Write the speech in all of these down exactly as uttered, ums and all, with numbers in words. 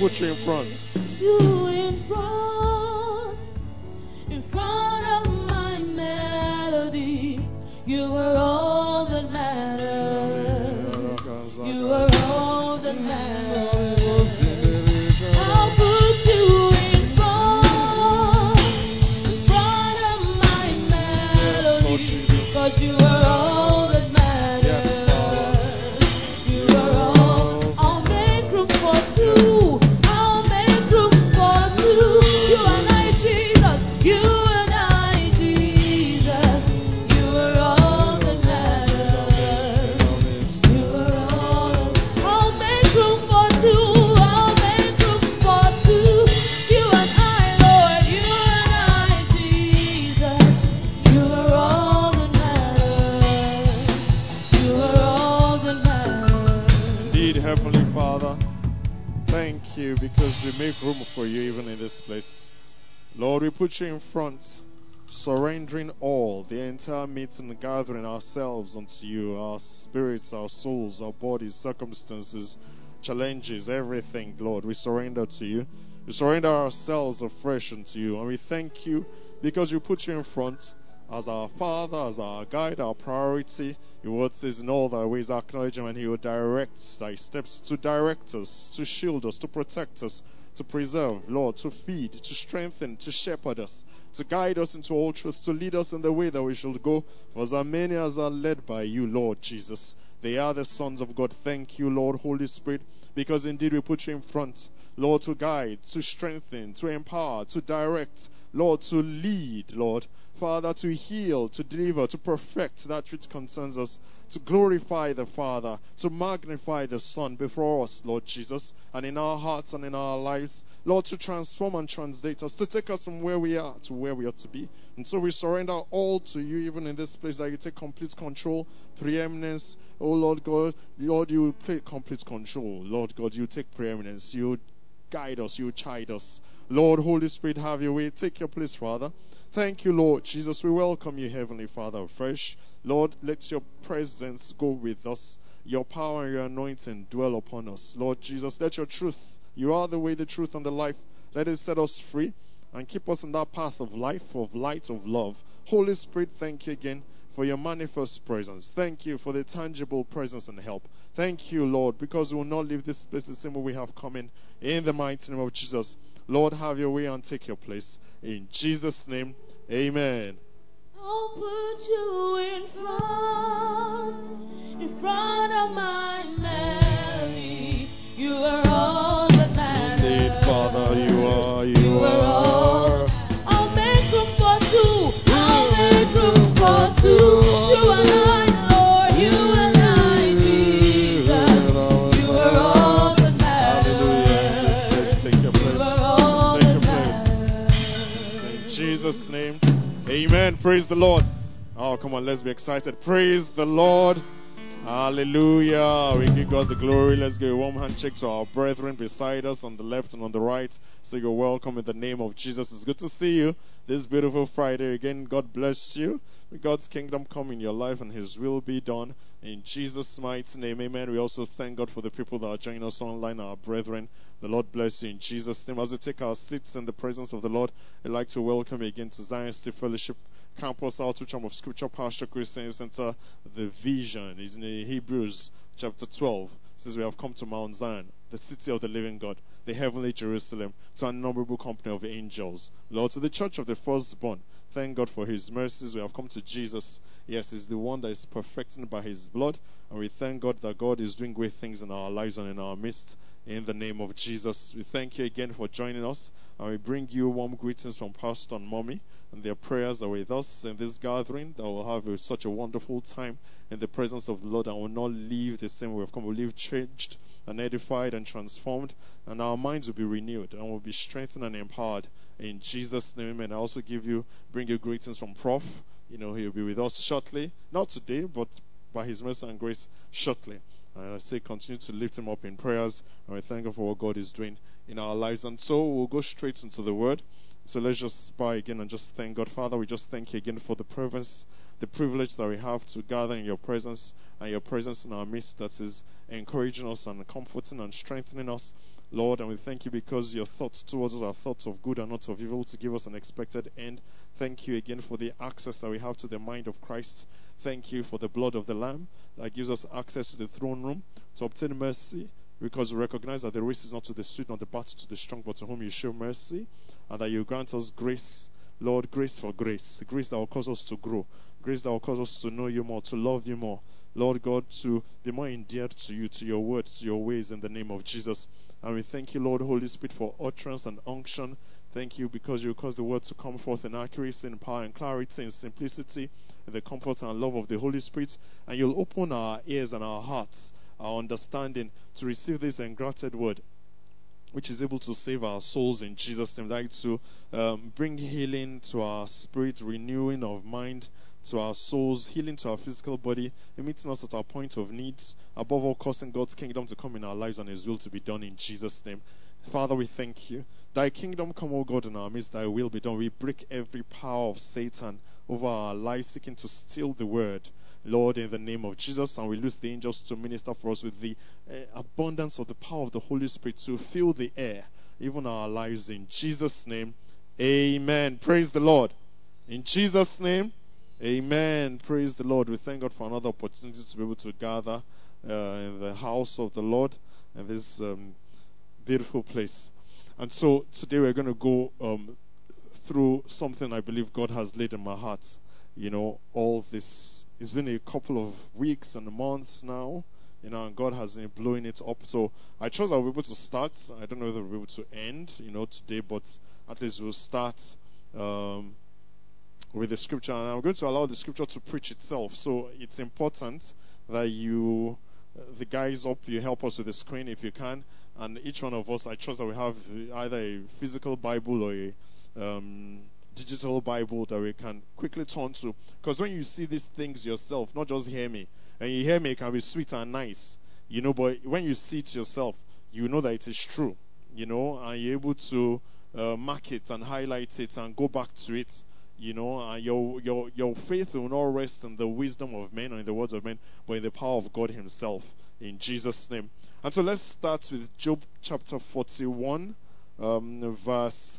put you in front. You in front, in front of my melody. You are all that matters. You are all that matters. I'll put you in front, in front of my melody. 'Cause you are all that matters. You are all. I'll make room for two. I'll make room for two. You and I, Jesus. You and I, Jesus. You are all that matters. You are all. I'll make room for two. I'll make room for two. You and I, Lord. You and I, Jesus. You are all that matters. You are all that matters. Indeed, Heavenly Father, thank you because we make room for you even in this place. Lord, we put you in front, surrendering all, the entire meeting, gathering ourselves unto you, our spirits, our souls, our bodies, circumstances, challenges, everything, Lord. We surrender to you. We surrender ourselves afresh unto you. And we thank you because you put you in front as our Father, as our guide, our priority. Your word says, in all thy ways acknowledge him, and he will direct thy steps, to direct us, to shield us, to protect us, to preserve, Lord, to feed, to strengthen, to shepherd us, to guide us into all truth, to lead us in the way that we should go. For as many as are led by you, Lord Jesus, they are the sons of God. Thank you, Lord, Holy Spirit, because indeed we put you in front, Lord, to guide, to strengthen, to empower, to direct, Lord, to lead, Lord. Father, to heal, to deliver, to perfect that which concerns us, to glorify the Father, to magnify the Son before us, Lord Jesus, and in our hearts and in our lives, Lord, to transform and translate us, to take us from where we are to where we ought to be. And so we surrender all to you, even in this place, that you take complete control, preeminence. Oh, Lord God, Lord, you take complete control. Lord God, you take preeminence. You guide us, you chide us. Lord, Holy Spirit, have your way. Take your place, Father. Thank you, Lord Jesus. We welcome you, Heavenly Father, afresh. Lord, let your presence go with us. Your power and your anointing dwell upon us. Lord Jesus, let your truth, you are the way, the truth, and the life. Let it set us free and keep us in that path of life, of light, of love. Holy Spirit, thank you again for your manifest presence. Thank you for the tangible presence and help. Thank you, Lord, because we will not leave this place the same way we have come in. In the mighty name of Jesus. Lord, have your way and take your place. In Jesus' name, amen. I'll put you in front, in front of my melody. You are all that matters. Indeed, Father, you are, you, You are all. I'll make room for two. I'll make room for two. You and I, Lord. You and I, Jesus. You are all that matters. Take your place. You are all Take your that place. matters. In Jesus' name, amen. Praise the Lord. Oh, come on, let's be excited. Praise the Lord. Hallelujah. We give God the glory. Let's give a warm handshake to our brethren beside us on the left and on the right. So you're welcome in the name of Jesus. It's good to see you this beautiful Friday. Again, God bless you. May God's kingdom come in your life and his will be done. In Jesus' mighty name, amen. We also thank God for the people that are joining us online, our brethren. The Lord bless you in Jesus' name. As we take our seats in the presence of the Lord, I'd like to welcome you again to Zion State Fellowship Campus Outreach Arm of Scripture Pastor Christian Center. The vision is in Hebrews chapter twelve. It says we have come to Mount Zion, the city of the living God, the heavenly Jerusalem, to an innumerable company of angels. Lord, to the church of the firstborn, thank God for his mercies. We have come to Jesus. Yes, he's the one that is perfecting by his blood. And we thank God that God is doing great things in our lives and in our midst. In the name of Jesus, we thank you again for joining us. And we bring you warm greetings from Pastor and Mommy. And their prayers are with us in this gathering, that we'll have a, such a wonderful time in the presence of the Lord, and will not leave the same way we've come. We'll leave changed and edified and transformed, and our minds will be renewed and will be strengthened and empowered. In Jesus' name, amen. I also give you, bring you greetings from Prof. You know, he'll be with us shortly. Not today, but by his mercy and grace, shortly. And I say continue to lift him up in prayers, and we thank God for what God is doing in our lives. And so we'll go straight into the Word. So let's just bow again and just thank God. Father, we just thank you again for the presence the privilege that we have to gather in your presence and your presence in our midst that is encouraging us and comforting and strengthening us, Lord. And we thank you because your thoughts towards us are thoughts of good and not of evil, to give us an expected end. Thank you again for the access that we have to the mind of Christ. Thank you for the blood of the Lamb that gives us access to the throne room to obtain mercy, because we recognize that the race is not to the swift, nor the battle to the strong, but to whom you show mercy, and that you grant us grace, Lord, grace for grace, grace that will cause us to grow, grace that will cause us to know you more, to love you more, Lord God, to be more endeared to you, to your word, to your ways, in the name of Jesus. And we thank you, Lord, Holy Spirit, for utterance and unction. Thank you because you cause the word to come forth in accuracy, in power, and clarity, in simplicity, in the comfort and love of the Holy Spirit. And you'll open our ears and our hearts, our understanding, to receive this engrafted word, which is able to save our souls in Jesus' name, like to um, bring healing to our spirit, renewing of mind to our souls, healing to our physical body, meeting us at our point of needs, above all, causing God's kingdom to come in our lives and His will to be done in Jesus' name. Father, we thank you. Thy kingdom come, O God, in our midst, thy will be done. We break every power of Satan over our lives, seeking to steal the word, Lord, in the name of Jesus, and we loose the angels to minister for us with the uh, abundance of the power of the Holy Spirit to fill the air, even our lives, in Jesus' name. Amen. Praise the Lord. In Jesus' name, amen. Praise the Lord. We thank God for another opportunity to be able to gather uh, in the house of the Lord, in this um, beautiful place. And so today we're going to go um, through something I believe God has laid in my heart. You know, all this, it's been a couple of weeks and months now, you know, and God has been blowing it up. So I trust I'll be able to start. I don't know whether we'll be able to end, you know, today, but at least we'll start um, with the scripture. And I'm going to allow the scripture to preach itself. So it's important that you, uh, the guys up, you help us with the screen if you can. And each one of us, I trust that we have either a physical Bible or a um, digital Bible that we can quickly turn to. Because when you see these things yourself, not just hear me, and you hear me, it can be sweet and nice, you know, but when you see it yourself, you know that it is true, you know, and you're able to uh, mark it and highlight it and go back to it, you know, and your, your, your faith will not rest in the wisdom of men or in the words of men, but in the power of God Himself, in Jesus' name. And so let's start with Job chapter forty-one, um, verse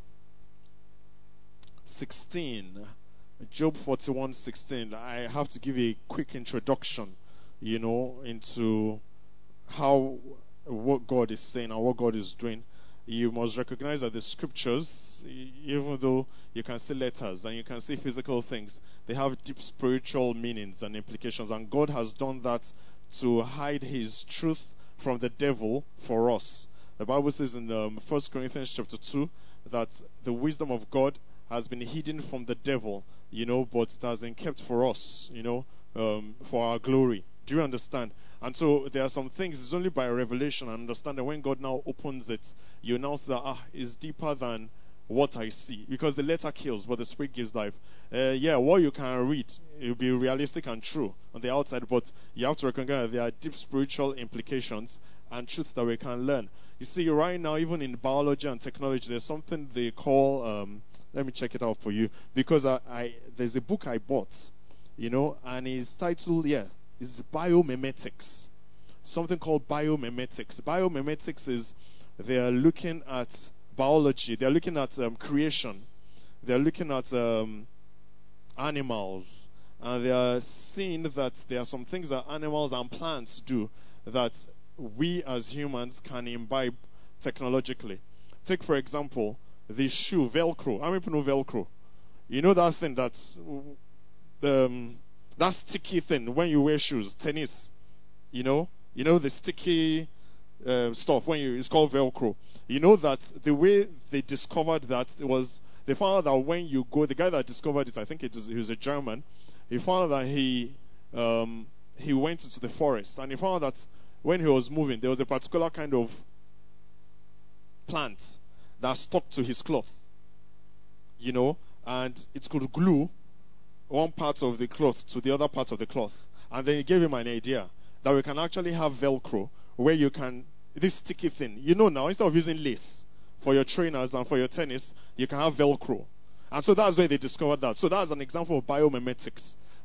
sixteen. Job forty-one sixteen. I have to give a quick introduction, you know, into how, what God is saying and what God is doing. You must recognize that the scriptures, even though you can see letters and you can see physical things, they have deep spiritual meanings and implications. And God has done that to hide His truth from the devil for us. The Bible says in um, First Corinthians chapter two that the wisdom of God has been hidden from the devil, you know, but it has been kept for us, you know, um, for our glory. Do you understand? And so there are some things, it's only by revelation and understanding. When God now opens it, you now see that, ah, it's deeper than what I see. Because the letter kills, but the spirit gives life. Uh, yeah, what you can read, it will be realistic and true on the outside, but you have to recognize that there are deep spiritual implications and truths that we can learn. You see, right now, even in biology and technology, there's something they call, um, let me check it out for you, because I, I there's a book I bought, you know, and it's titled, yeah, it's biomimetics. Something called biomimetics. Biomimetics is, they are looking at biology, they're looking at um, creation, they're looking at um, animals, and they are seeing that there are some things that animals and plants do that we as humans can imbibe technologically. Take, for example, the shoe, Velcro. How many people know Velcro? You know that thing that's um, that sticky thing when you wear shoes, tennis. You know, you know the sticky uh, stuff when you. It's called Velcro. You know that the way they discovered that it was, they found out that when you go, the guy that discovered it, I think it was, he was a German. He found out that he um, he went into the forest and he found out that when he was moving, there was a particular kind of plant that stuck to his cloth, you know, and it could glue one part of the cloth to the other part of the cloth. And then he gave him an idea that we can actually have Velcro where you can, this sticky thing, you know now, instead of using lace for your trainers and for your tennis, you can have Velcro. And so that's where they discovered that. So that's an example of biomimetics.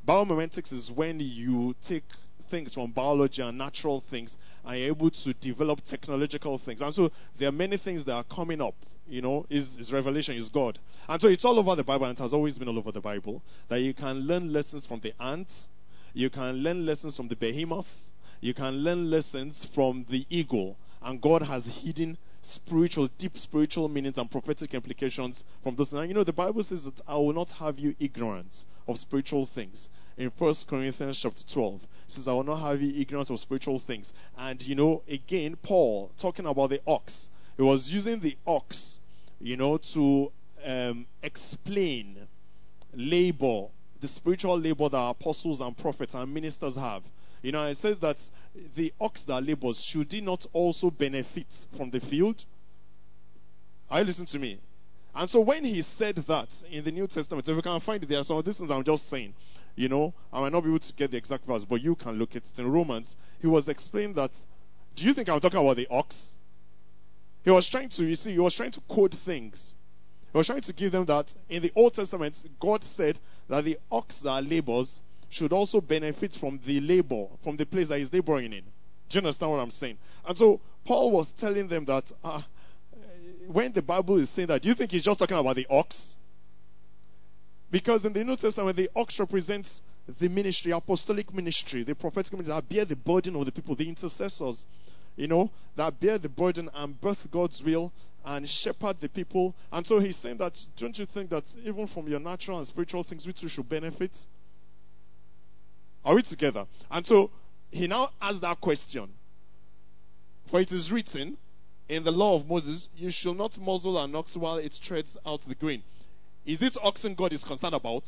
Biomimetics is when you take things from biology and natural things and you're able to develop technological things. And so there are many things that are coming up. You know, is, is revelation, is God. And so it's all over the Bible, and it has always been all over the Bible, that you can learn lessons from the ant, you can learn lessons from the behemoth, you can learn lessons from the eagle, and God has hidden spiritual, deep spiritual meanings and prophetic implications from those. And you know, the Bible says that I will not have you ignorant of spiritual things. In First Corinthians chapter twelve, it says, I will not have you ignorant of spiritual things. And you know, again, Paul, talking about the ox, he was using the ox, you know, to um, explain labor, the spiritual labor that apostles and prophets and ministers have. You know, it says that the ox that labors, should he not also benefit from the field? Are you listening to me? And so when he said that in the New Testament, if you can find it, there are some of these things I'm just saying. You know, I might not be able to get the exact verse, but you can look at it in Romans. He was explaining that, do you think I'm talking about the ox? He was trying to, you see, he was trying to code things. He was trying to give them that in the Old Testament, God said that the ox that labors should also benefit from the labor, from the place that he's laboring in. Do you understand what I'm saying? And so Paul was telling them that uh, when the Bible is saying that, do you think he's just talking about the ox? Because in the New Testament, the ox represents the ministry, apostolic ministry, the prophetic ministry that bear the burden of the people, the intercessors, you know, that bear the burden and birth God's will and shepherd the people. And so he's saying that, don't you think that even from your natural and spiritual things, we too should benefit? Are we together? And so he now asks that question. For it is written in the law of Moses, you shall not muzzle an ox while it treads out the grain. Is it oxen God is concerned about?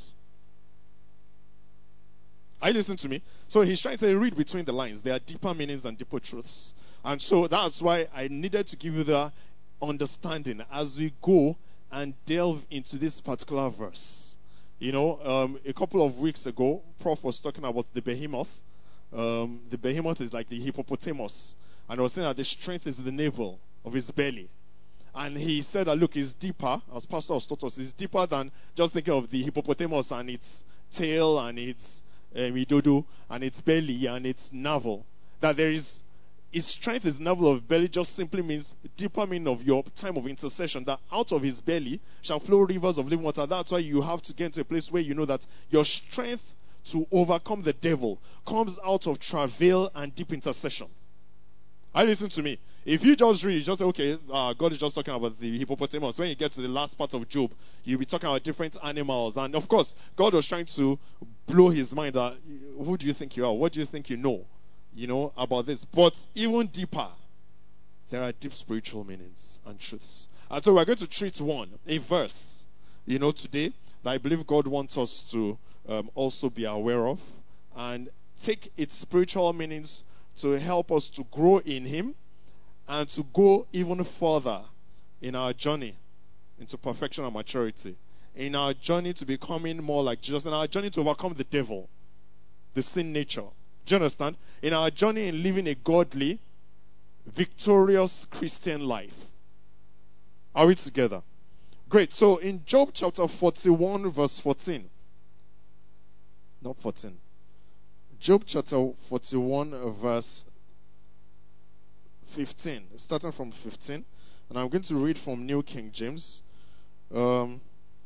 Are you listening to me? So he's trying to read between the lines. There are deeper meanings and deeper truths. And so that's why I needed to give you the understanding as we go and delve into this particular verse. You know, um, a couple of weeks ago, Prof was talking about the behemoth. Um, the behemoth is like the hippopotamus. And I was saying that the strength is the navel of his belly. And he said that, look, it's deeper, as Pastor has taught us, it's deeper than just thinking of the hippopotamus and its tail and its um, idodo and its belly and its navel. That there is, his strength, his navel of belly just simply means deeper meaning of your time of intercession, that out of his belly shall flow rivers of living water. That's why you have to get to a place where you know that your strength to overcome the devil comes out of travail and deep intercession. I listen to me. If you just read, you just say, okay, uh, God is just talking about the hippopotamus. When you get to the last part of Job, you'll be talking about different animals. And of course, God was trying to blow his mind that, who do you think you are? What do you think you know, you know, about this? But even deeper, there are deep spiritual meanings and truths. And so we're going to treat one, a verse, you know, today, that I believe God wants us to um, also be aware of and take its spiritual meanings to help us to grow in him and to go even further in our journey into perfection and maturity, in our journey to becoming more like Jesus, in our journey to overcome the devil, the sin nature. Do you understand? In our journey in living a godly, victorious Christian life. Are we together? Great. So in Job chapter forty-one, verse fourteen. Not fourteen. Job chapter forty-one, verse fifteen. Starting from fifteen. And I'm going to read from New King James. Um,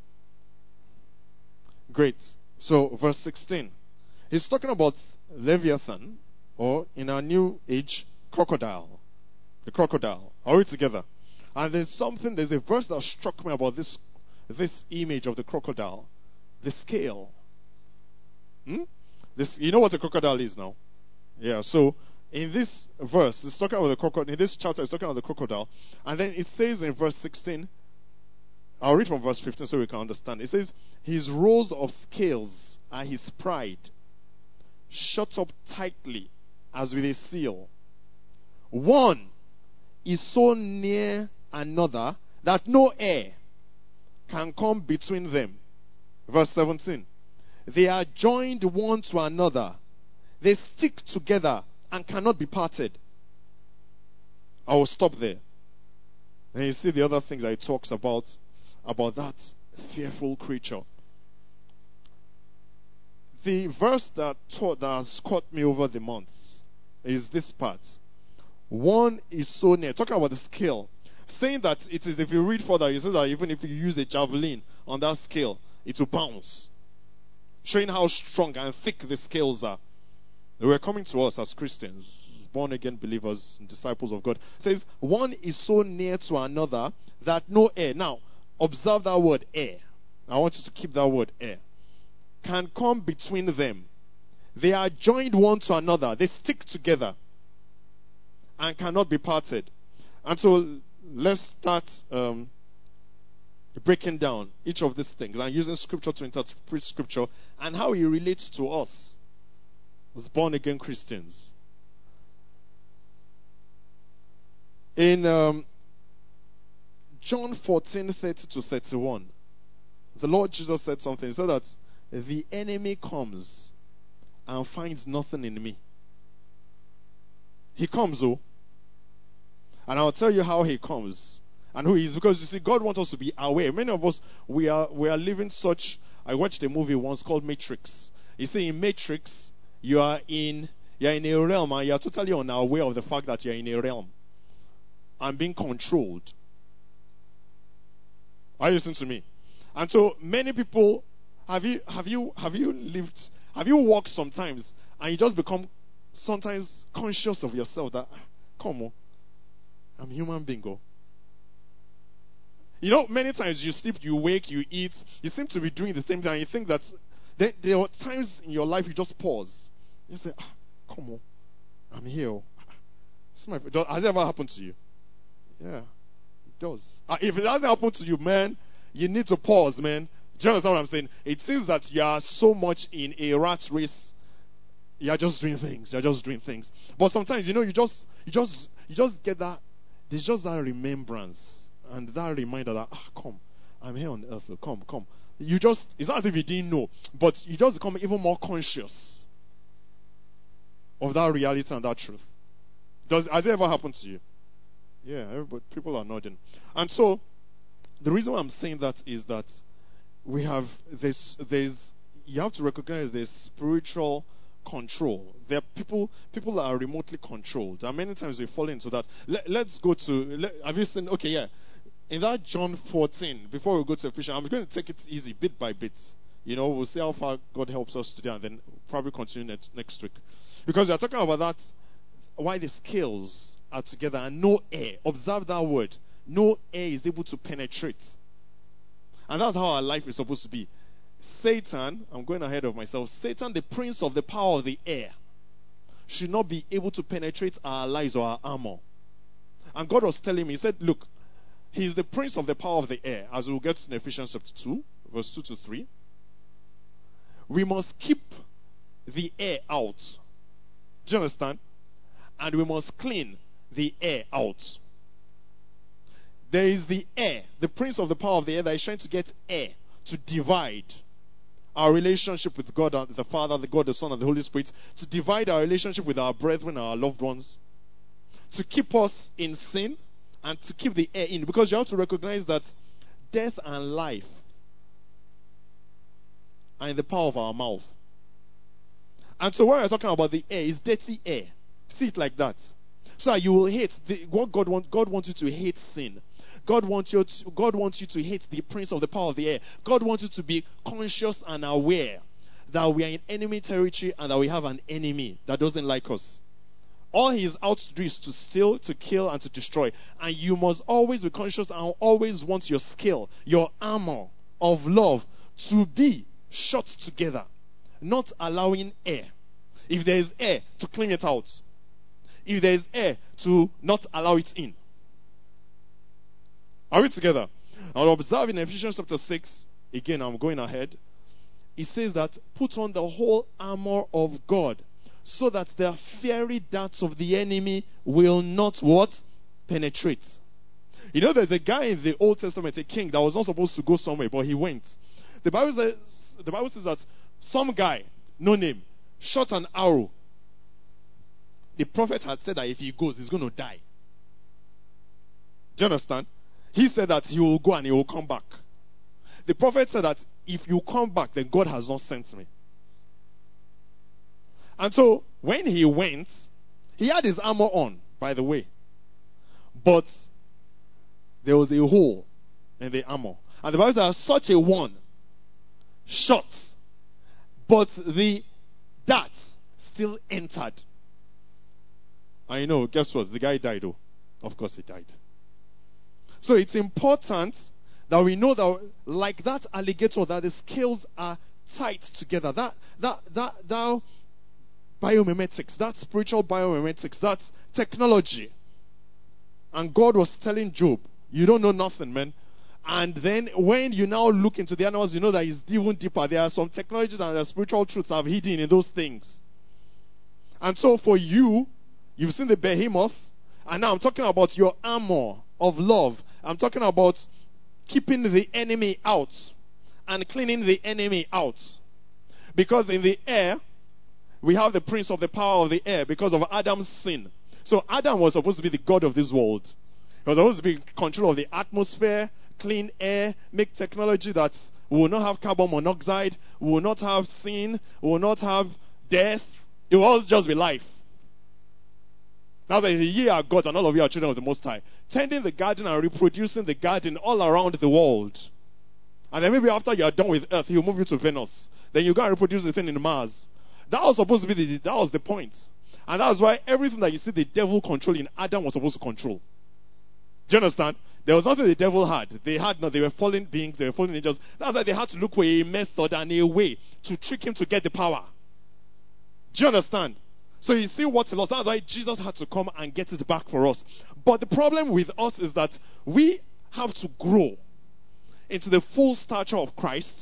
great. So, verse sixteen. He's talking about Leviathan, or in our new age, crocodile. The crocodile. Are we together? And there's something, there's a verse that struck me about this, this image of the crocodile. The scale. Hmm? This, you know what a crocodile is now? Yeah, so in this verse, it's talking about the crocodile. In this chapter, it's talking about the crocodile. And then it says in verse sixteen, I'll read from verse fifteen so we can understand. It says, his rows of scales are his pride, shut up tightly as with a seal. One is so near another that no air can come between them. Verse seventeen. They are joined one to another. They stick together and cannot be parted. I will stop there. And you see the other things that it talks about, about that fearful creature. the verse that taught that has caught me over the months is this part. One is so near. Talking about the scale. Saying that it is, if you read further, you say that even if you use a javelin on that scale, it will bounce. Showing how strong and thick the scales are. They were coming to us as Christians, born again believers, and disciples of God. It says, one is so near to another that no air. Now, observe that word air. I want you to keep that word air. Can come between them. They are joined one to another. They stick together and cannot be parted. And so let's start um, breaking down each of these things and using scripture to interpret scripture and how it relates to us as born again Christians. In um, John fourteen thirty to thirty-one, the Lord Jesus said something. He said that the enemy comes and finds nothing in me. He comes, oh, and I'll tell you how he comes and who he is, because you see, God wants us to be aware. Many of us, we are we are living such. I watched a movie once called Matrix. You see, in Matrix, you are in you are in a realm and you are totally unaware of the fact that you are in a realm and being controlled. Are you listening to me? And so many people, have you have you have you lived, have you walked sometimes and you just become sometimes conscious of yourself that, come on, I'm human being. Go. You know, many times you sleep, you wake, you eat, you seem to be doing the same thing, and you think that there, there are times in your life you just pause. You say, ah, come on, I'm here. This is my, has it ever happened to you? Yeah, it does. Uh, if it hasn't happened to you, man, you need to pause, man. Do you understand what I'm saying? It seems that you are so much in a rat race. You are just doing things. You are just doing things. But sometimes, you know, you just, you just, you just get that. There's just that remembrance and that reminder that, ah, come, I'm here on earth. Come, come. You just, it's not as if you didn't know, but you just become even more conscious of that reality and that truth. Does has it ever happened to you? Yeah, everybody, people are nodding. And so, the reason why I'm saying that is that we have this, there's, you have to recognize there's spiritual control. There are people, people that are remotely controlled. And many times we fall into that. Let, let's go to, let, have you seen, okay, yeah. In that John fourteen, before we go to Ephesians, I'm going to take it easy, bit by bit. You know, we'll see how far God helps us today and then probably continue next, next week. Because we are talking about that, why the scales are together and no air. Observe that word. No air is able to penetrate. And that's how our life is supposed to be. Satan, I'm going ahead of myself, Satan, the prince of the power of the air, should not be able to penetrate our lives or our armor. And God was telling me, he said, look, he is the prince of the power of the air, as we'll get in Ephesians chapter two, verse two to three. We must keep the air out. Do you understand? And we must clean the air out. There is the air, the prince of the power of the air, that is trying to get air to divide our relationship with God the Father, the God the Son, and the Holy Spirit, to divide our relationship with our brethren, our loved ones, to keep us in sin, and to keep the air in. Because you have to recognize that death and life are in the power of our mouth. And so when we're talking about the air, it's dirty air. See it like that. So you will hate the, what God wants. God wants you to hate sin. God wants you to, God wants you to hate the prince of the power of the air. God wants you to be conscious and aware that we are in enemy territory and that we have an enemy that doesn't like us. All he is out to do is to steal, to kill, and to destroy. And you must always be conscious and always want your skill, your armor of love to be shot together, not allowing air. If there is air, to clean it out. If there is air, to not allow it in. Are we together? I'll observe in Ephesians chapter six, again I'm going ahead. It says that put on the whole armor of God, so that the fiery darts of the enemy will not what? Penetrate. You know, there's a guy in the Old Testament, a king, that was not supposed to go somewhere, but he went. The Bible says, the Bible says that some guy, no name, shot an arrow. The prophet had said that if he goes, he's going to die. Do you understand? He said that he will go and he will come back. The prophet said that if you come back, then God has not sent me. And so, when he went, he had his armor on, by the way. But there was a hole in the armor. And the Bible says such a one shot, but the dart still entered. I know, guess what? The guy died, though. Of course he died. So it's important that we know that, like that alligator, that the scales are tight together. That that that that biomimetics, that spiritual biomimetics, that technology. And God was telling Job, you don't know nothing, man. And then when you now look into the animals, you know that it's even deeper. There are some technologies and the spiritual truths I've hidden in those things. And so for you, you've seen the behemoth, and now I'm talking about your armor of love. I'm talking about keeping the enemy out and cleaning the enemy out. Because in the air, we have the prince of the power of the air because of Adam's sin. So Adam was supposed to be the god of this world. He was supposed to be in control of the atmosphere, clean air, make technology that we will not have carbon monoxide, we will not have sin, we will not have death. It will all just be life. Now that ye are gods and all of you are children of the Most High, tending the garden and reproducing the garden all around the world. And then maybe after you are done with Earth, he'll move you to Venus. Then you go and reproduce the thing in Mars. That was supposed to be the, that was the point. And that's why everything that you see the devil controlling, Adam was supposed to control. Do you understand? There was nothing the devil had. They had no, they were fallen beings, they were fallen angels. That's why they had to look for a method and a way to trick him to get the power. Do you understand? So you see what's lost. That's why Jesus had to come and get it back for us. But the problem with us is that we have to grow into the full stature of Christ.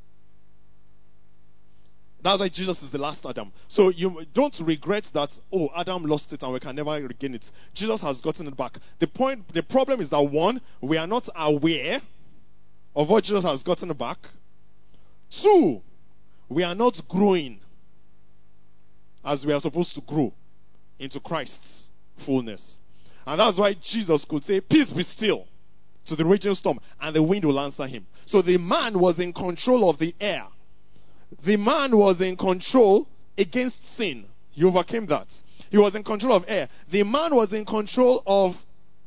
That's why Jesus is the last Adam. So you don't regret that, oh, Adam lost it and we can never regain it. Jesus has gotten it back. The point, the problem is that, one, we are not aware of what Jesus has gotten back. Two, we are not growing as we are supposed to grow into Christ's fullness. And that's why Jesus could say, peace be still, to the raging storm, and the wind will answer him. So the man was in control of the air. The man was in control against sin. He overcame that. He was in control of air. The man was in control of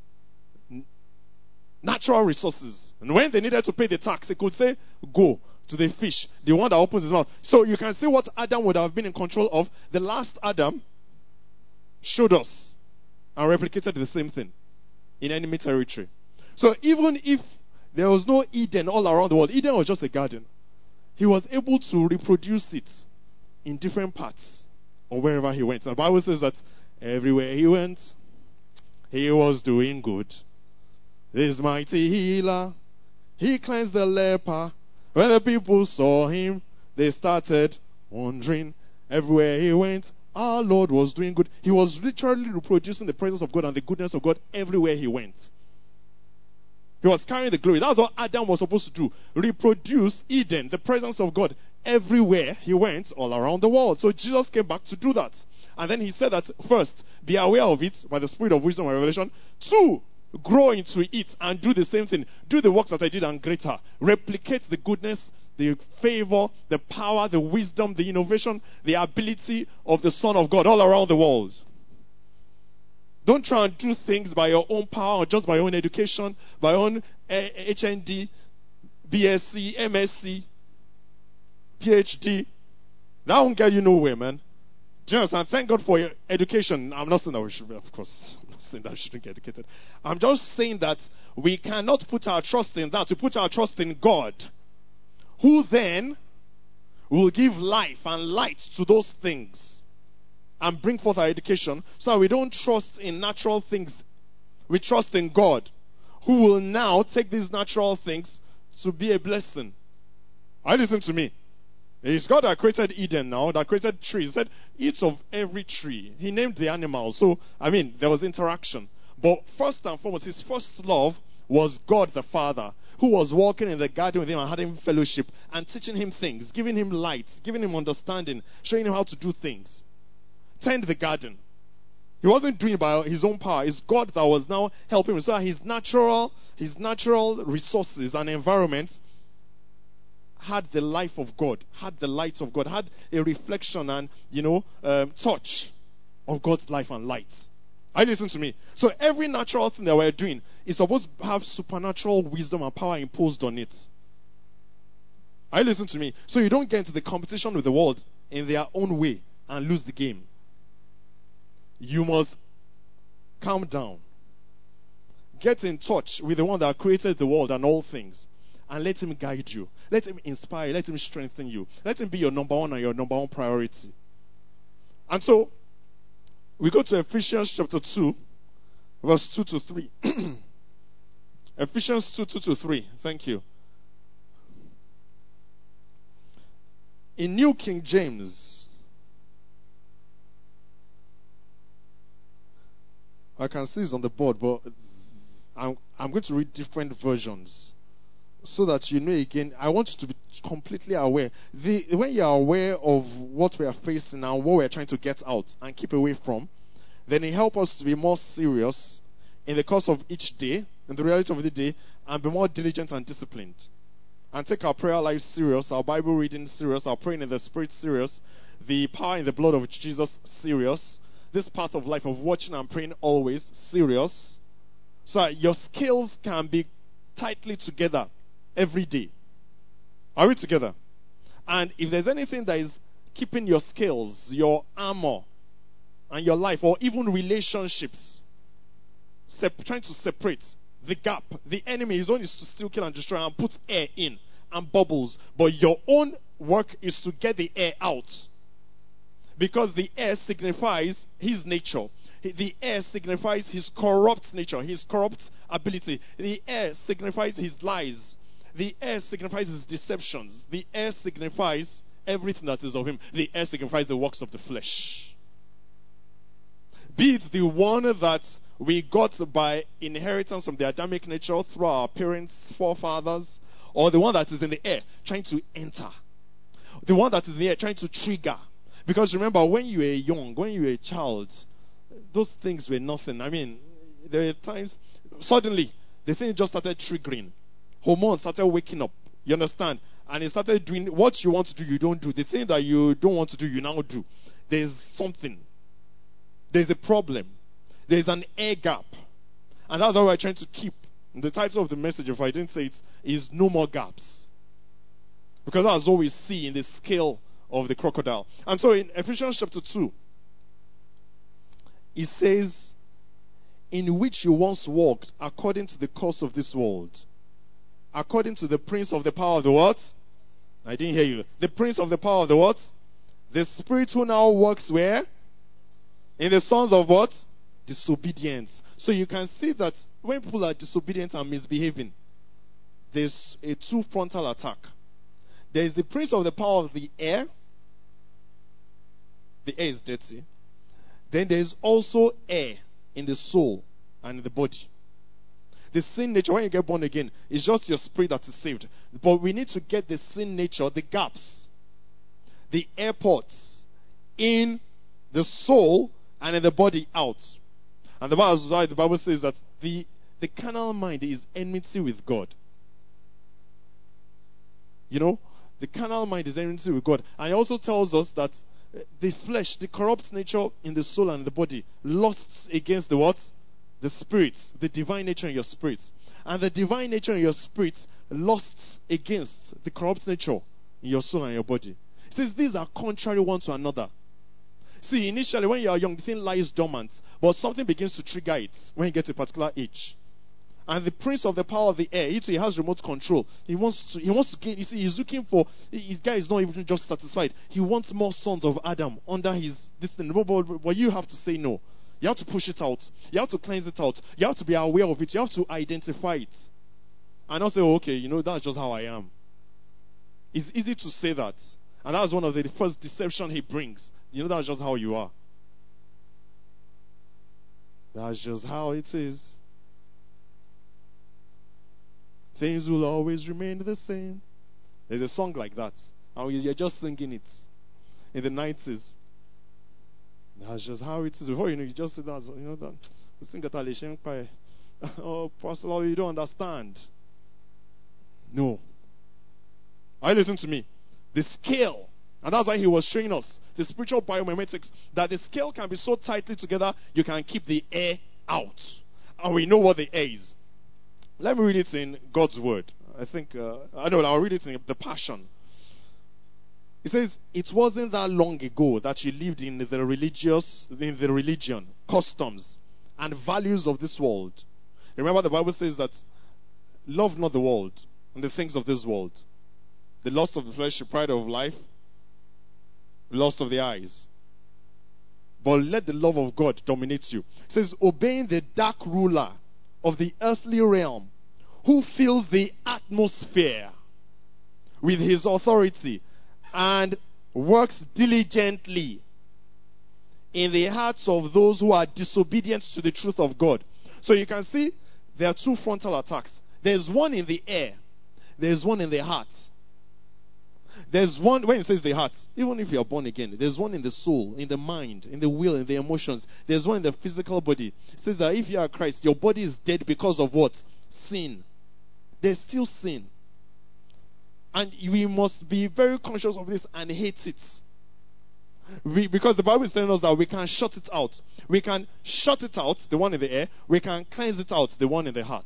natural resources. And when they needed to pay the tax, he could say, go to the fish, the one that opens his mouth. So you can see what Adam would have been in control of. The last Adam showed us and replicated the same thing in enemy territory. So even if there was no Eden all around the world, Eden was just a garden, he was able to reproduce it in different parts or wherever he went. The Bible says that everywhere he went, he was doing good. This mighty healer, he cleansed the leper. When the people saw him, they started wondering. Everywhere he went, our Lord was doing good. He was literally reproducing the presence of God and the goodness of God everywhere he went. He was carrying the glory. That's what Adam was supposed to do. Reproduce Eden, the presence of God, everywhere he went, all around the world. So Jesus came back to do that. And then he said that, first, be aware of it by the spirit of wisdom and revelation. Two, grow into it and do the same thing. Do the works that I did and greater. Replicate the goodness, the favor, the power, the wisdom, the innovation, the ability of the Son of God all around the world. Don't try and do things by your own power or just by your own education, by your own H N D, B S c, M S c, P H D. That won't get you nowhere, man. Do you understand? Thank God for your education. I'm not saying that we should, of course, I'm not saying that we shouldn't get educated. I'm just saying that we cannot put our trust in that. We put our trust in God, who then will give life and light to those things and bring forth our education, so we don't trust in natural things. We trust in God, who will now take these natural things to be a blessing. I listen to me. It's God that created Eden now, that created trees. He said, eat of every tree. He named the animals. So, I mean, there was interaction. But first and foremost, his first love was God the Father, who was walking in the garden with him and having fellowship and teaching him things, giving him light, giving him understanding, showing him how to do things. Tend the garden. He wasn't doing it by his own power. It's God that was now helping him. So his natural, his natural resources and environment had the life of God, had the light of God, had a reflection and, you know, um, touch of God's life and light. Are you listening to me? So every natural thing that we're doing is supposed to have supernatural wisdom and power imposed on it. Are you listening to me? So you don't get into the competition with the world in their own way and lose the game. You must calm down. Get in touch with the one that created the world and all things. And let him guide you. Let him inspire you. Let him strengthen you. Let him be your number one and your number one priority. And so, we go to Ephesians chapter two, verse two to three. Ephesians two, two to three. Thank you. In New King James, I can see it's on the board, but I'm, I'm going to read different versions so that you know again. I want you to be completely aware. The, when you are aware of what we are facing and what we are trying to get out and keep away from, then it helps us to be more serious in the course of each day, in the reality of the day, and be more diligent and disciplined. And take our prayer life serious, our Bible reading serious, our praying in the Spirit serious, the power in the blood of Jesus serious, this path of life of watching and praying always serious, so that your skills can be tightly together every day. Are we together? And if there's anything that is keeping your skills, your armor, and your life, or even relationships, sep- trying to separate the gap, the enemy, his own is to steal, kill, and destroy, and put air in and bubbles. But your own work is to get the air out. Because the air signifies his nature. The air signifies his corrupt nature, his corrupt ability. The air signifies his lies. The air signifies his deceptions. The air signifies everything that is of him. The air signifies the works of the flesh. Be it the one that we got by inheritance from the Adamic nature through our parents, forefathers, or the one that is in the air trying to enter. The one that is in the air trying to trigger. Because remember, when you were young, when you were a child, those things were nothing. I mean, there were times, suddenly, the thing just started triggering. Hormones started waking up. You understand? And it started doing what you want to do, you don't do. The thing that you don't want to do, you now do. There's something. There's a problem. There's an air gap. And that's what we're trying to keep. The title of the message, if I didn't say it, is No More Gaps. Because that's what we see in the scale of the crocodile. And so in Ephesians chapter two, it says, in which you once walked according to the course of this world, according to the prince of the power of the what? I didn't hear you. The prince of the power of the what? The spirit who now works where? In the sons of what? Disobedience. So you can see that when people are disobedient and misbehaving, there's a two-frontal attack. There is the prince of the power of the air. The air is dirty. Then there is also air in the soul and in the body. The sin nature, when you get born again, is just your spirit that is saved. But we need to get the sin nature, the gaps, the airports in the soul and in the body out. And the Bible, the Bible says that the, the carnal mind is enmity with God. You know, the carnal mind is enmity with God. And it also tells us that the flesh, the corrupt nature in the soul and the body, lusts against the what? The spirit, the divine nature in your spirit. And the divine nature in your spirit lusts against the corrupt nature in your soul and your body. It says these are contrary one to another. See, initially when you are young, the thing lies dormant, but something begins to trigger it when you get to a particular age. And the prince of the power of the air, he has remote control. He wants to, he wants to gain, you see, he's looking for, his guy is not even just satisfied. He wants more sons of Adam under his, this thing. But you have to say no. You have to push it out. You have to cleanse it out. You have to be aware of it. You have to identify it. And not say, oh, okay, you know, that's just how I am. It's easy to say that. And that's one of the first deception he brings. You know, that's just how you are. That's just how it is. Things will always remain the same. There's a song like that. And you're just singing it in the nineties. That's just how it is. Before you know, you just say that, you know, that. Sing that. Oh, Pastor, you don't understand. No. Are you listening to me? The scale. And that's why he was showing us the spiritual biomimetics, that the scale can be so tightly together, you can keep the air out. And we know what the air is. Let me read it in God's word. I think, uh, I know, I'll read it in the Passion. It says, it wasn't that long ago that you lived in the religious, in the religion, customs, and values of this world. Remember, the Bible says that love not the world and the things of this world. The lust of the flesh, the pride of life, the lust of the eyes. But let the love of God dominate you. It says, obeying the dark ruler of the earthly realm, who fills the atmosphere with his authority and works diligently in the hearts of those who are disobedient to the truth of God. So you can see there are two frontal attacks. There's one in the air. There's one in the heart. There's one, when it says the heart, even if you are born again, there's one in the soul, in the mind, in the will, in the emotions. There's one in the physical body. It says that if you are Christ, your body is dead because of what? Sin. There's still sin. And we must be very conscious of this and hate it. We, because the Bible is telling us that we can shut it out. We can shut it out, the one in the air. We can cleanse it out, the one in the heart.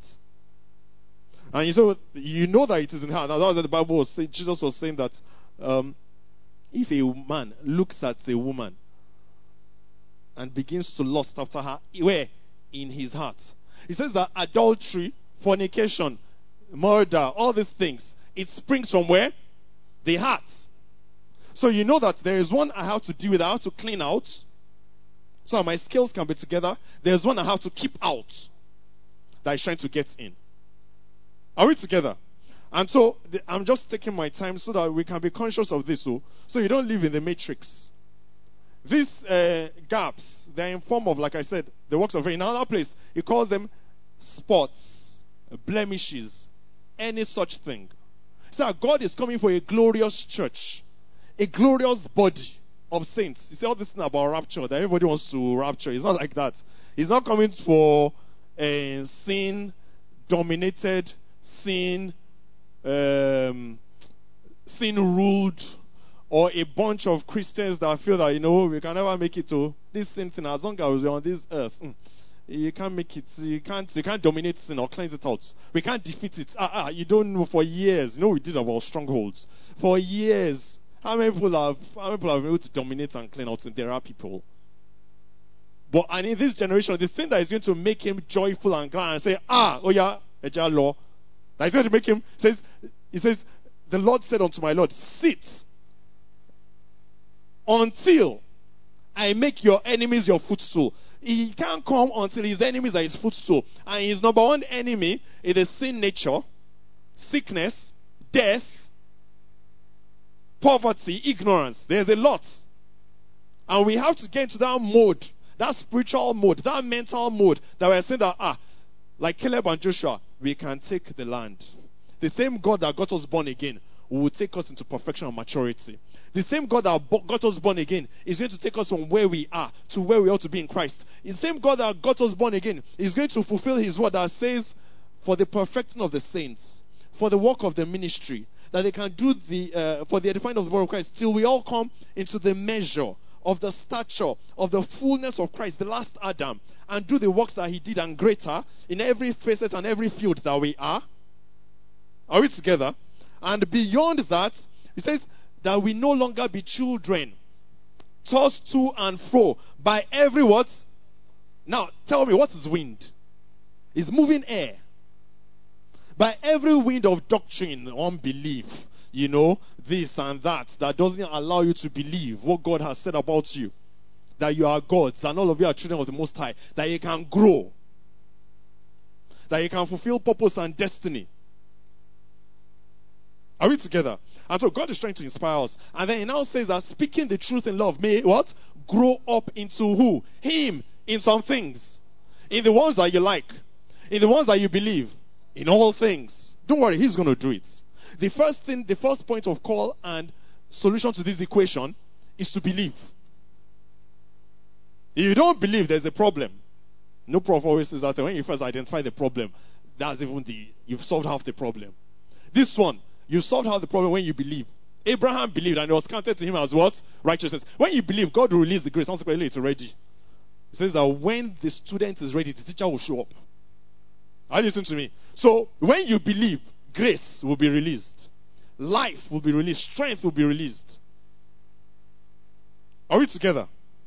And you, so, you know that it is in the heart. Now, that was what the Bible was saying. Jesus was saying that um, if a man looks at a woman and begins to lust after her, where? In his heart. He says that adultery, fornication, murder, all these things, it springs from where? The heart. So you know that there is one I have to deal with, I have to clean out, so my skills can be together. There's one I have to keep out that is trying to get in. Are we together? And so the, I'm just taking my time so that we can be conscious of this, so, so you don't live in the matrix. These uh, gaps, they're in form of, like I said, the works of, in another place, he calls them spots, blemishes, any such thing. So God is coming for a glorious church, a glorious body of saints. You see all this thing about rapture, that everybody wants to rapture. It's not like that. He's not coming for a sin-dominated, sin, um, sin-ruled, or a bunch of Christians that feel that, you know, we can never make it to this sin thing as long as we're on this earth. Mm. You can't make it. You can't. You can't dominate sin or cleanse it out. We can't defeat it. Ah, ah, you don't know. For years, you know, we did about strongholds. For years, how many people have? How many people have been able to dominate and clean out sin? There are people. But and in this generation, the thing that is going to make him joyful and glad and say, ah, oh yeah, Eja law, that is going to make him says. He says, the Lord said unto my Lord, sit until I make your enemies your footstool. He can't come until his enemies are his footstool. And his number one enemy is the sin nature, sickness, death, poverty, ignorance. There's a lot. And we have to get into that mode, that spiritual mode, that mental mode, that we're saying that, ah, like Caleb and Joshua, we can take the land. The same God that got us born again will take us into perfection and maturity. The same God that got us born again is going to take us from where we are to where we ought to be in Christ. The same God that got us born again is going to fulfill his word that says, for the perfecting of the saints, for the work of the ministry, that they can do the, uh, for the edifying of the body of Christ, till we all come into the measure of the stature of the fullness of Christ, the last Adam, and do the works that he did and greater in every facet and every field that we are. Are we together? And beyond that, he says that we no longer be children, tossed to and fro by every what? Now, tell me, what is wind? It's moving air. By every wind of doctrine, unbelief, you know, this and that, that doesn't allow you to believe what God has said about you. That you are gods, and all of you are children of the Most High. That you can grow. That you can fulfill purpose and destiny. Are we together? And so God is trying to inspire us. And then he now says that speaking the truth in love may what? Grow up into who? Him in some things. In the ones that you like. In the ones that you believe. In all things. Don't worry, he's going to do it. The first thing, the first point of call and solution to this equation is to believe. If you don't believe, there's a problem. No prophet always says that when you first identify the problem, that's even the, you've solved half the problem. This one, You solved how the problem when you believe. Abraham believed and it was counted to him as what? Righteousness. When you believe, God will release the grace. Consequently, it's ready. It says that when the student is ready, the teacher will show up. Are you listening to me? So, when you believe, grace will be released. Life will be released. Strength will be released. Are we together?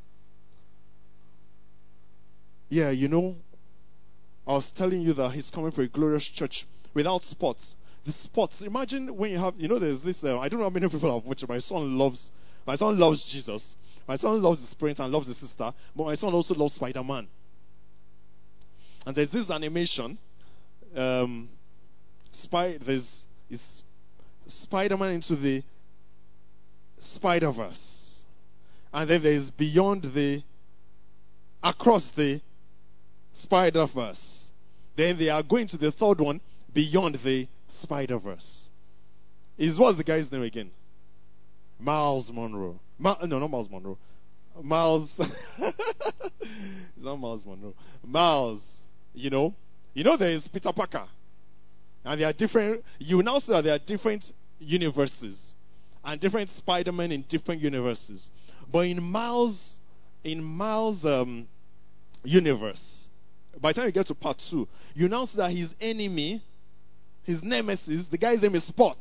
Yeah, you know, I was telling you that he's coming for a glorious church without spots. The spots, imagine when you have, you know, there's this, uh, I don't know how many people have watched. My son loves, my son loves Jesus. My son loves the Spirit and loves the sister. But my son also loves Spider-Man. And there's this animation, um, spy, there's is Spider-Man into the Spider-Verse. And then there's beyond the, across the Spider-Verse. Then they are going to the third one, beyond the Spider-Verse. Is what's the guy's name again? Miles Monroe. Ma- no, not Miles Monroe. Miles. It's not Miles Monroe. Miles. You know, you know there is Peter Parker, and there are different. You now see that there are different universes and different Spider-Men in different universes. But in Miles, in Miles' um, universe, by the time you get to part two, you now see that his enemy, his nemesis, the guy's name is Spot.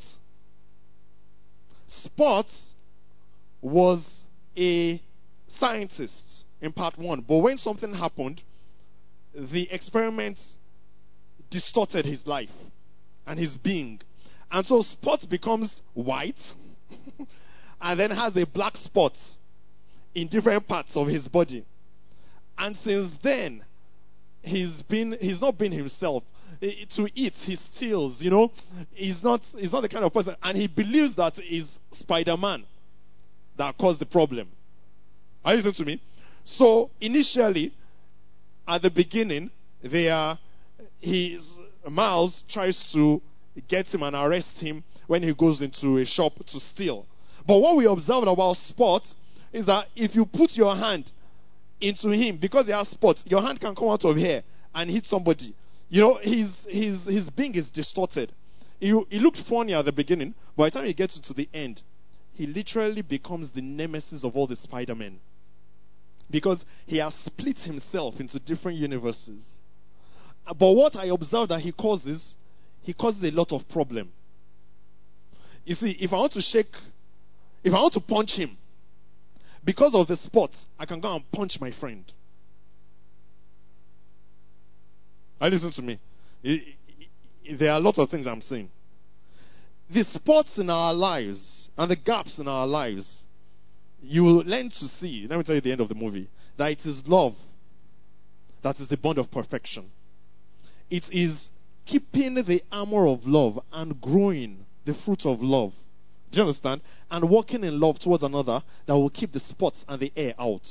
Spot was a scientist in part one, but when something happened, the experiment distorted his life and his being. And so Spot becomes white and then has a black spot in different parts of his body. And since then, he's been he's not been himself. To eat, he steals, you know. He's not he's not the kind of person, and he believes that it's Spider-Man that caused the problem. Are you listening to me? So initially, at the beginning, they are his Miles tries to get him and arrest him when he goes into a shop to steal. But what we observed about Spot is that if you put your hand into him, because he has spots, your hand can come out of here and hit somebody. You know, his his his being is distorted. He, he looked funny at the beginning, but by the time he gets to the end, he literally becomes the nemesis of all the Spider-Men. Because he has split himself into different universes. But what I observed that he causes, he causes a lot of problem. You see, if I want to shake, if I want to punch him, because of the spots, I can go and punch my friend. I listen to me. It, it, there are a lot of things I'm saying. The spots in our lives and the gaps in our lives, you will learn to see, let me tell you the end of the movie, that it is love that is the bond of perfection. It is keeping the armor of love and growing the fruit of love. Do you understand? And walking in love towards another that will keep the spots and the air out.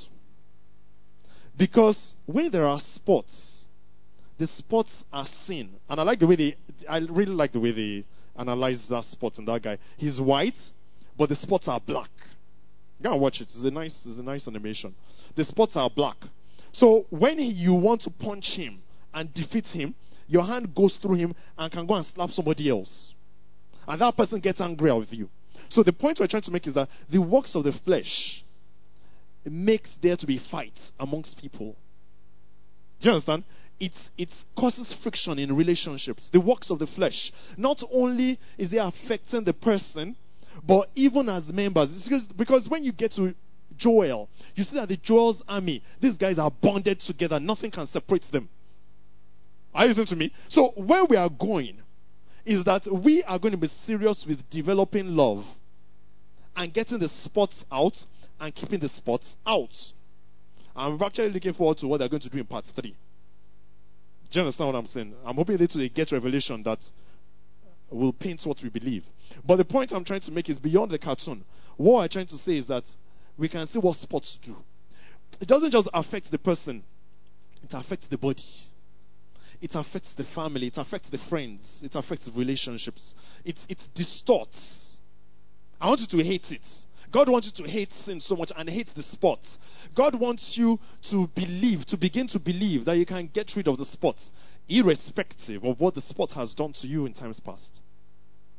Because when there are spots, the spots are seen. And I like the way they, I really like the way they analyze that spot in that guy. He's white, but the spots are black. You gotta watch it. It's a nice, it's a nice animation. The spots are black. So when he, you want to punch him and defeat him, your hand goes through him and can go and slap somebody else. And that person gets angry with you. So the point we're trying to make is that the works of the flesh makes there to be fights amongst people. Do you understand? It, it causes friction in relationships. The works of the flesh. Not only is it affecting the person, but even as members. It's because, because when you get to Joel, you see that the Joel's army, these guys are bonded together. Nothing can separate them. Are you listening to me? So where we are going is that we are going to be serious with developing love and getting the spots out and keeping the spots out. I'm actually looking forward to what they're going to do in part three. Do you understand what I'm saying? I'm hoping they to get revelation that will paint what we believe. But the point I'm trying to make is beyond the cartoon. What I'm trying to say is that we can see what spots do. It doesn't just affect the person. It affects the body. It affects the family. It affects the friends. It affects relationships. It, it distorts. I want you to hate it. God wants you to hate sin so much and hate the spots. God wants you to believe, to begin to believe that you can get rid of the spots, irrespective of what the spot has done to you in times past.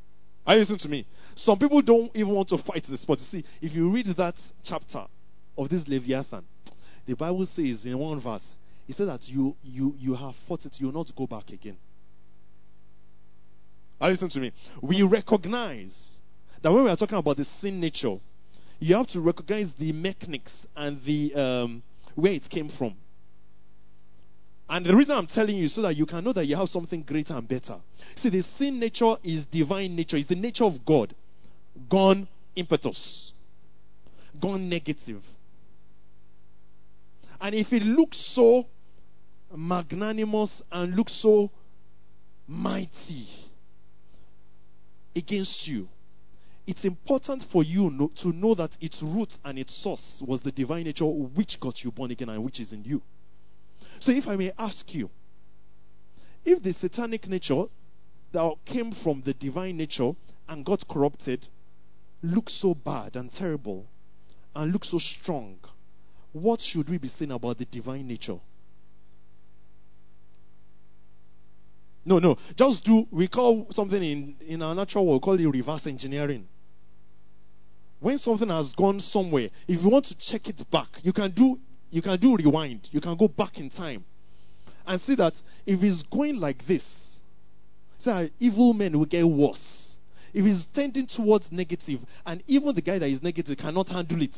Are you listening to me? Some people don't even want to fight the sport. You see, if you read that chapter of this Leviathan, the Bible says in one verse, it says that you you you have fought it, you will not go back again. Are you listening to me? We recognize that when we are talking about the sin nature, you have to recognize the mechanics and the um, where it came from. And the reason I'm telling you is so that you can know that you have something greater and better. See, the sin nature is divine nature. It's the nature of God. Gone impetus. Gone negative. And if it looks so magnanimous and looks so mighty against you, it's important for you no, to know that its root and its source was the divine nature which got you born again and which is in you. So if I may ask you, if the satanic nature that came from the divine nature and got corrupted looks so bad and terrible and looks so strong, what should we be saying about the divine nature? No, no. Just do, we call something in, in our natural world, we call it reverse engineering. When something has gone somewhere, if you want to check it back, you can do you can do rewind. You can go back in time and see that if it's going like this, say evil men will get worse. If it's tending towards negative, and even the guy that is negative cannot handle it.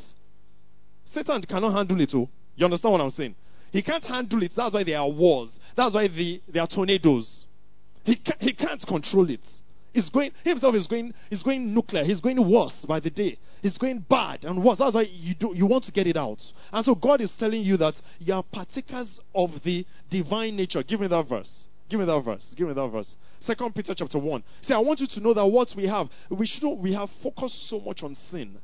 Satan cannot handle it. Oh, you understand what I'm saying? He can't handle it. That's why there are wars. That's why the, there are tornadoes. He can't, he can't control it. He's going, he himself is going, he's going nuclear. He's going worse by the day. He's going bad and worse. That's why you do, you want to get it out. And so God is telling you that you are partakers of the divine nature. Give me that verse. Give me that verse. Give me that verse. Second Peter chapter one. See, I want you to know that what we have, we shouldn't, we have focused so much on sin.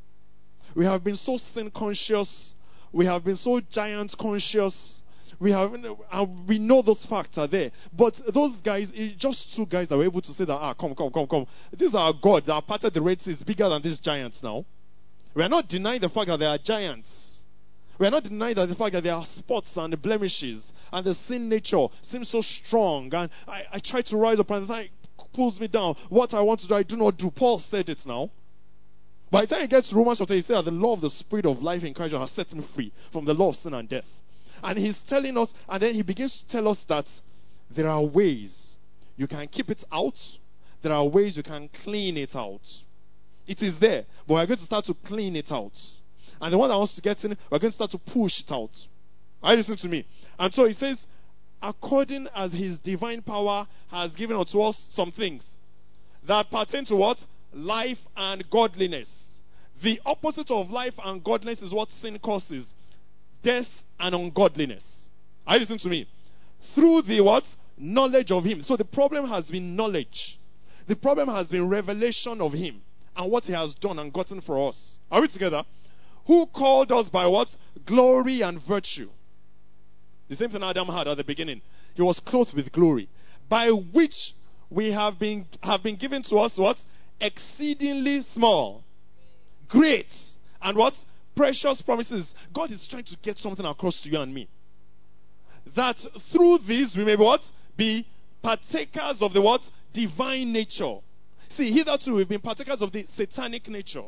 We have been so sin conscious. We have been so giant conscious. We have, uh, we know those facts are there. But those guys, just two guys that were able to say that, ah, come, come, come, come. These are God that parted the Red Sea is bigger than these giants now. We are not denying the fact that they are giants. We are not denying that the fact that there are spots and blemishes and the sin nature seems so strong. And I, I try to rise up and it pulls me down. What I want to do, I do not do. Paul said it now. By the time he gets to Romans chapter, he said that the law of the Spirit of life in Christ has set me free from the law of sin and death. And he's telling us, and then he begins to tell us that there are ways you can keep it out. There are ways you can clean it out. It is there, but we're going to start to clean it out. And the one that wants to get in, we're going to start to push it out. Are you listening to me? And so he says, according as his divine power has given unto us some things that pertain to what? Life and godliness. The opposite of life and godliness is what sin causes. Death and ungodliness. Are you listening to me? Through the what? Knowledge of him. So the problem has been knowledge. The problem has been revelation of him and what he has done and gotten for us. Are we together? Who called us by what? Glory and virtue. The same thing Adam had at the beginning. He was clothed with glory, by which we have been have been given to us what? Exceedingly small, great, and what? Precious promises. God is trying to get something across to you and me. That through this we may what? Be partakers of the what? Divine nature. See, hitherto we've been partakers of the satanic nature.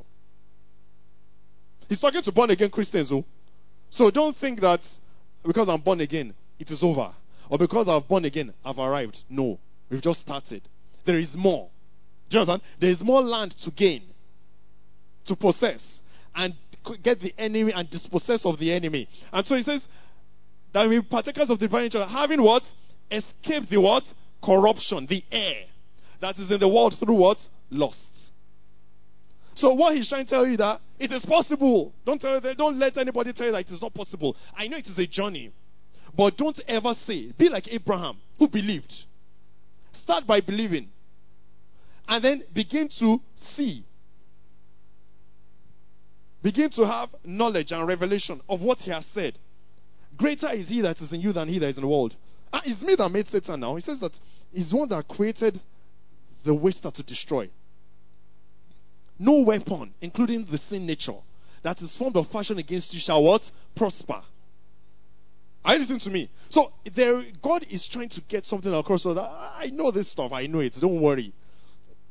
He's talking to born again Christians. Oh. So don't think that because I'm born again, it is over. Or because I've born again, I've arrived. No. We've just started. There is more. Do you understand? There is more land to gain, to possess, and get the enemy and dispossess of the enemy. And so he says that we partakers of divine nature, having what? Escaped the what? Corruption, the air that is in the world through what? Lust. So what he's trying to tell you that it is possible. Don't tell you, don't let anybody tell you that it is not possible. I know it is a journey, but don't ever say. Be like Abraham, who believed. Start by believing, and then begin to see. Begin to have knowledge and revelation of what he has said. Greater is he that is in you than he that is in the world. Ah, it's me that made Satan now. He says that he's one that created the waster to destroy. No weapon, including the sin nature, that is formed of fashion against you shall what? Prosper. Are you listening to me? So there, God is trying to get something across. So that I know this stuff. I know it. Don't worry.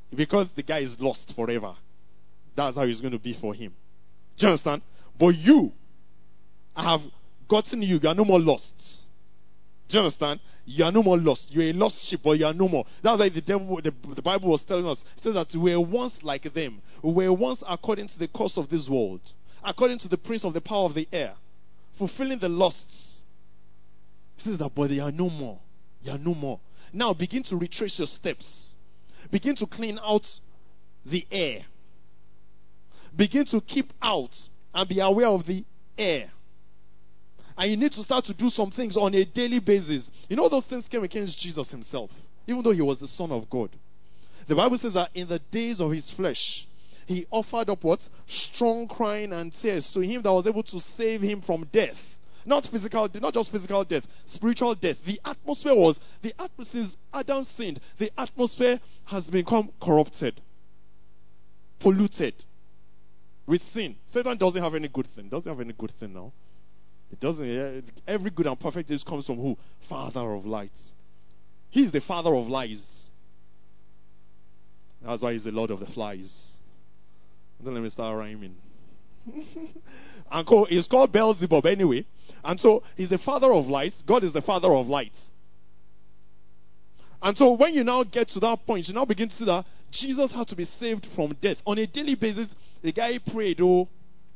Because the guy is lost forever. That's how it's going to be for him. Do you understand? But you, I have gotten you. You are no more lost. Do you understand? You are no more lost. You're a lost sheep, but you are no more. That's why the devil, the, the Bible was telling us. It says that we were once like them. We were once according to the course of this world, according to the prince of the power of the air, fulfilling the lusts. It says that, but they are no more. You are no more. Now begin to retrace your steps. Begin to clean out the air. Begin to keep out and be aware of the air. And you need to start to do some things on a daily basis. You know, those things came against Jesus himself, even though he was the Son of God. The Bible says that in the days of his flesh, he offered up what? Strong crying and tears to him that was able to save him from death. Not physical, not just physical death, spiritual death. The atmosphere was, the atmosphere, since Adam sinned, the atmosphere has become corrupted, polluted with sin. Satan doesn't have any good thing. Doesn't have any good thing now. It doesn't. Every good and perfect thing comes from who? Father of lights. He is the father of lies. That's why he's the Lord of the flies. Don't let me start rhyming. And call, he's called Beelzebub anyway. And so he's the father of lies. God is the father of lights. And so when you now get to that point, you now begin to see that Jesus had to be saved from death. On a daily basis, the guy prayed, oh,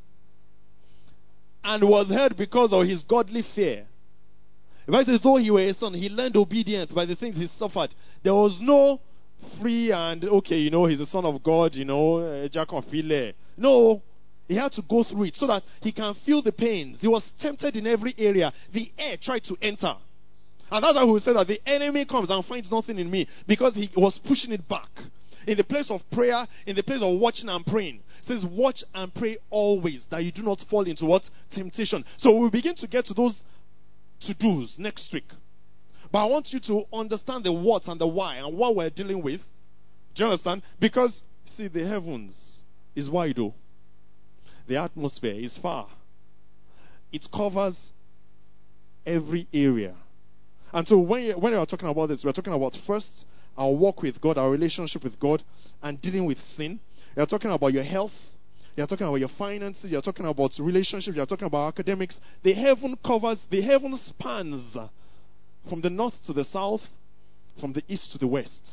and was heard because of his godly fear. The Bible says, though he were a son, he learned obedience by the things he suffered. There was no free and, okay, you know, he's a son of God, you know, Jack of Phile. No, he had to go through it so that he can feel the pains. He was tempted in every area. The air tried to enter. And that's why we say that the enemy comes and finds nothing in me, because he was pushing it back. In the place of prayer, in the place of watching and praying. It says, watch and pray always, that you do not fall into what? Temptation. So we'll begin to get to those to-dos next week. But I want you to understand the what and the why and what we're dealing with. Do you understand? Because, see, the heavens is wide, though. The atmosphere is far. It covers every area. And so when, you, when we are talking about this, we're talking about first our walk with God, our relationship with God, and dealing with sin. You're talking about your health. You're talking about your finances. You're talking about relationships. You're talking about academics. The heaven covers, the heaven spans from the north to the south, from the east to the west.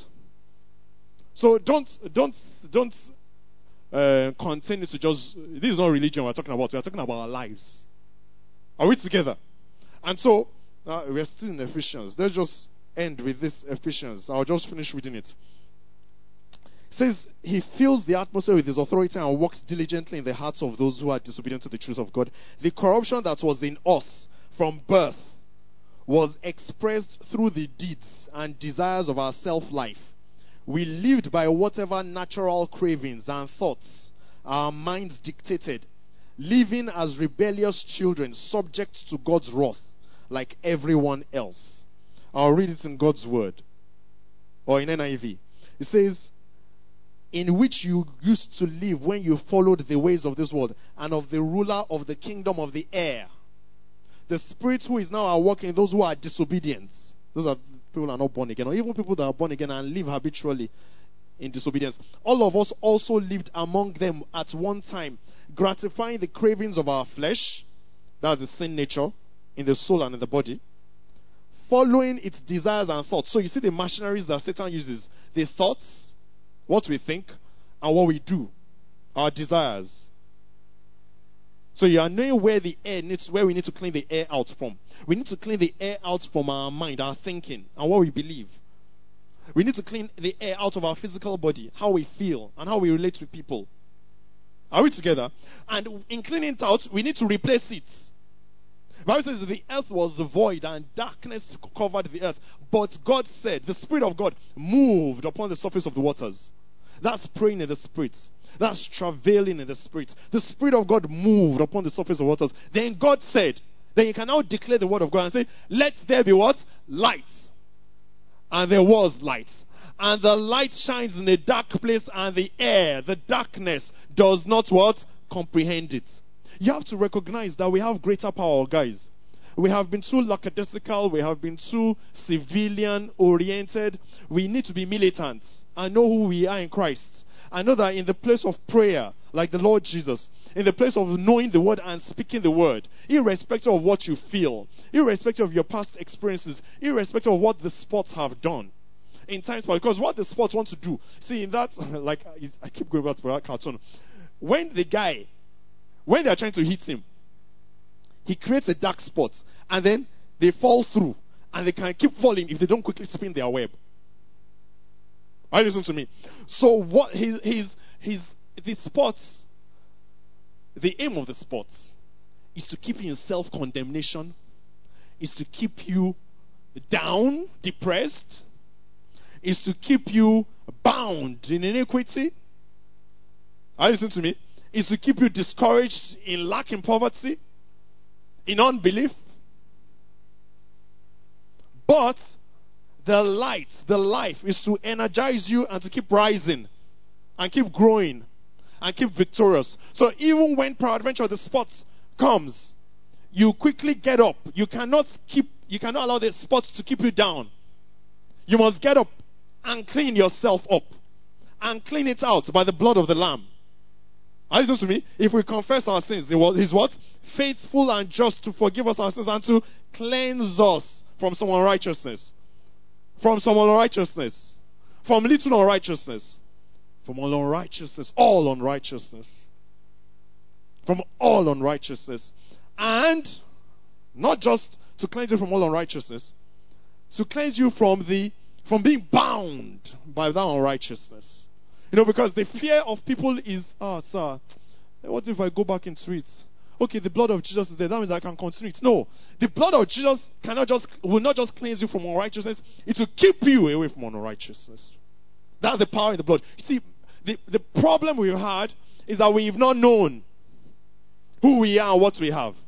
So don't, don't, don't uh, continue to just, this is not religion we're talking about. We're talking about our lives. Are we together? And so, uh, we're still in Ephesians. Let's just end with this Ephesians. I'll just finish reading it. It says, he fills the atmosphere with his authority and works diligently in the hearts of those who are disobedient to the truth of God. The corruption that was in us from birth was expressed through the deeds and desires of our self-life. We lived by whatever natural cravings and thoughts our minds dictated, living as rebellious children subject to God's wrath like everyone else. I'll read it in God's word, or in N I V. It says, in which you used to live when you followed the ways of this world and of the ruler of the kingdom of the air, the spirit who is now at work in those who are disobedient. Those are people who are not born again, or even people that are born again and live habitually in disobedience. All of us also lived among them at one time, gratifying the cravings of our flesh, that's the sin nature, in the soul and in the body, following its desires and thoughts. So you see the machineries that Satan uses, the thoughts, what we think, and what we do, our desires. So you are knowing where the air needs, where we need to clean the air out from. We need to clean the air out from our mind, our thinking, and what we believe. We need to clean the air out of our physical body, how we feel, and how we relate with people. Are we together? And in cleaning it out, we need to replace it. The Bible says that the earth was void and darkness covered the earth. But God said, the Spirit of God moved upon the surface of the waters. That's praying in the Spirit. That's travailing in the Spirit. The Spirit of God moved upon the surface of waters. Then God said, then you can now declare the word of God and say, let there be what? Light. And there was light. And the light shines in a dark place, and the air, the darkness, does not what? Comprehend it. You have to recognize that we have greater power, guys. We have been too lackadaisical. We have been too civilian oriented. We need to be militant and know who we are in Christ. I know that in the place of prayer, like the Lord Jesus, in the place of knowing the word and speaking the word, irrespective of what you feel, irrespective of your past experiences, irrespective of what the sports have done in times past, because what the sports want to do, see in that, like I keep going back to that cartoon, when the guy, when they are trying to hit him, he creates a dark spot, and then they fall through, and they can keep falling if they don't quickly spin their web. Are you listening to me? So what his his his the sports, the aim of the sports is to keep you in self-condemnation, is to keep you down, depressed, is to keep you bound in iniquity. Are you listening to me? Is to keep you discouraged, in lack, in poverty, in unbelief. But the light, the life is to energize you and to keep rising and keep growing and keep victorious. So even when peradventure the spot comes, you quickly get up. You cannot keep, you cannot allow the spot to keep you down. You must get up and clean yourself up and clean it out by the blood of the Lamb. Are you listening to me? If we confess our sins, He's what? Faithful and just to forgive us our sins and to cleanse us from some unrighteousness. From some unrighteousness. From little unrighteousness. From all unrighteousness. All unrighteousness. From all unrighteousness. And not just to cleanse you from all unrighteousness, to cleanse you from the from being bound by that unrighteousness. You know, because the fear of people is, ah, sir, what if I go back into it? Okay, the blood of Jesus is there. That means I can continue it. No, the blood of Jesus cannot just will not just cleanse you from unrighteousness. It will keep you away from unrighteousness. That's the power in the blood. You see, the, the problem we've had is that we've not known who we are and what we have.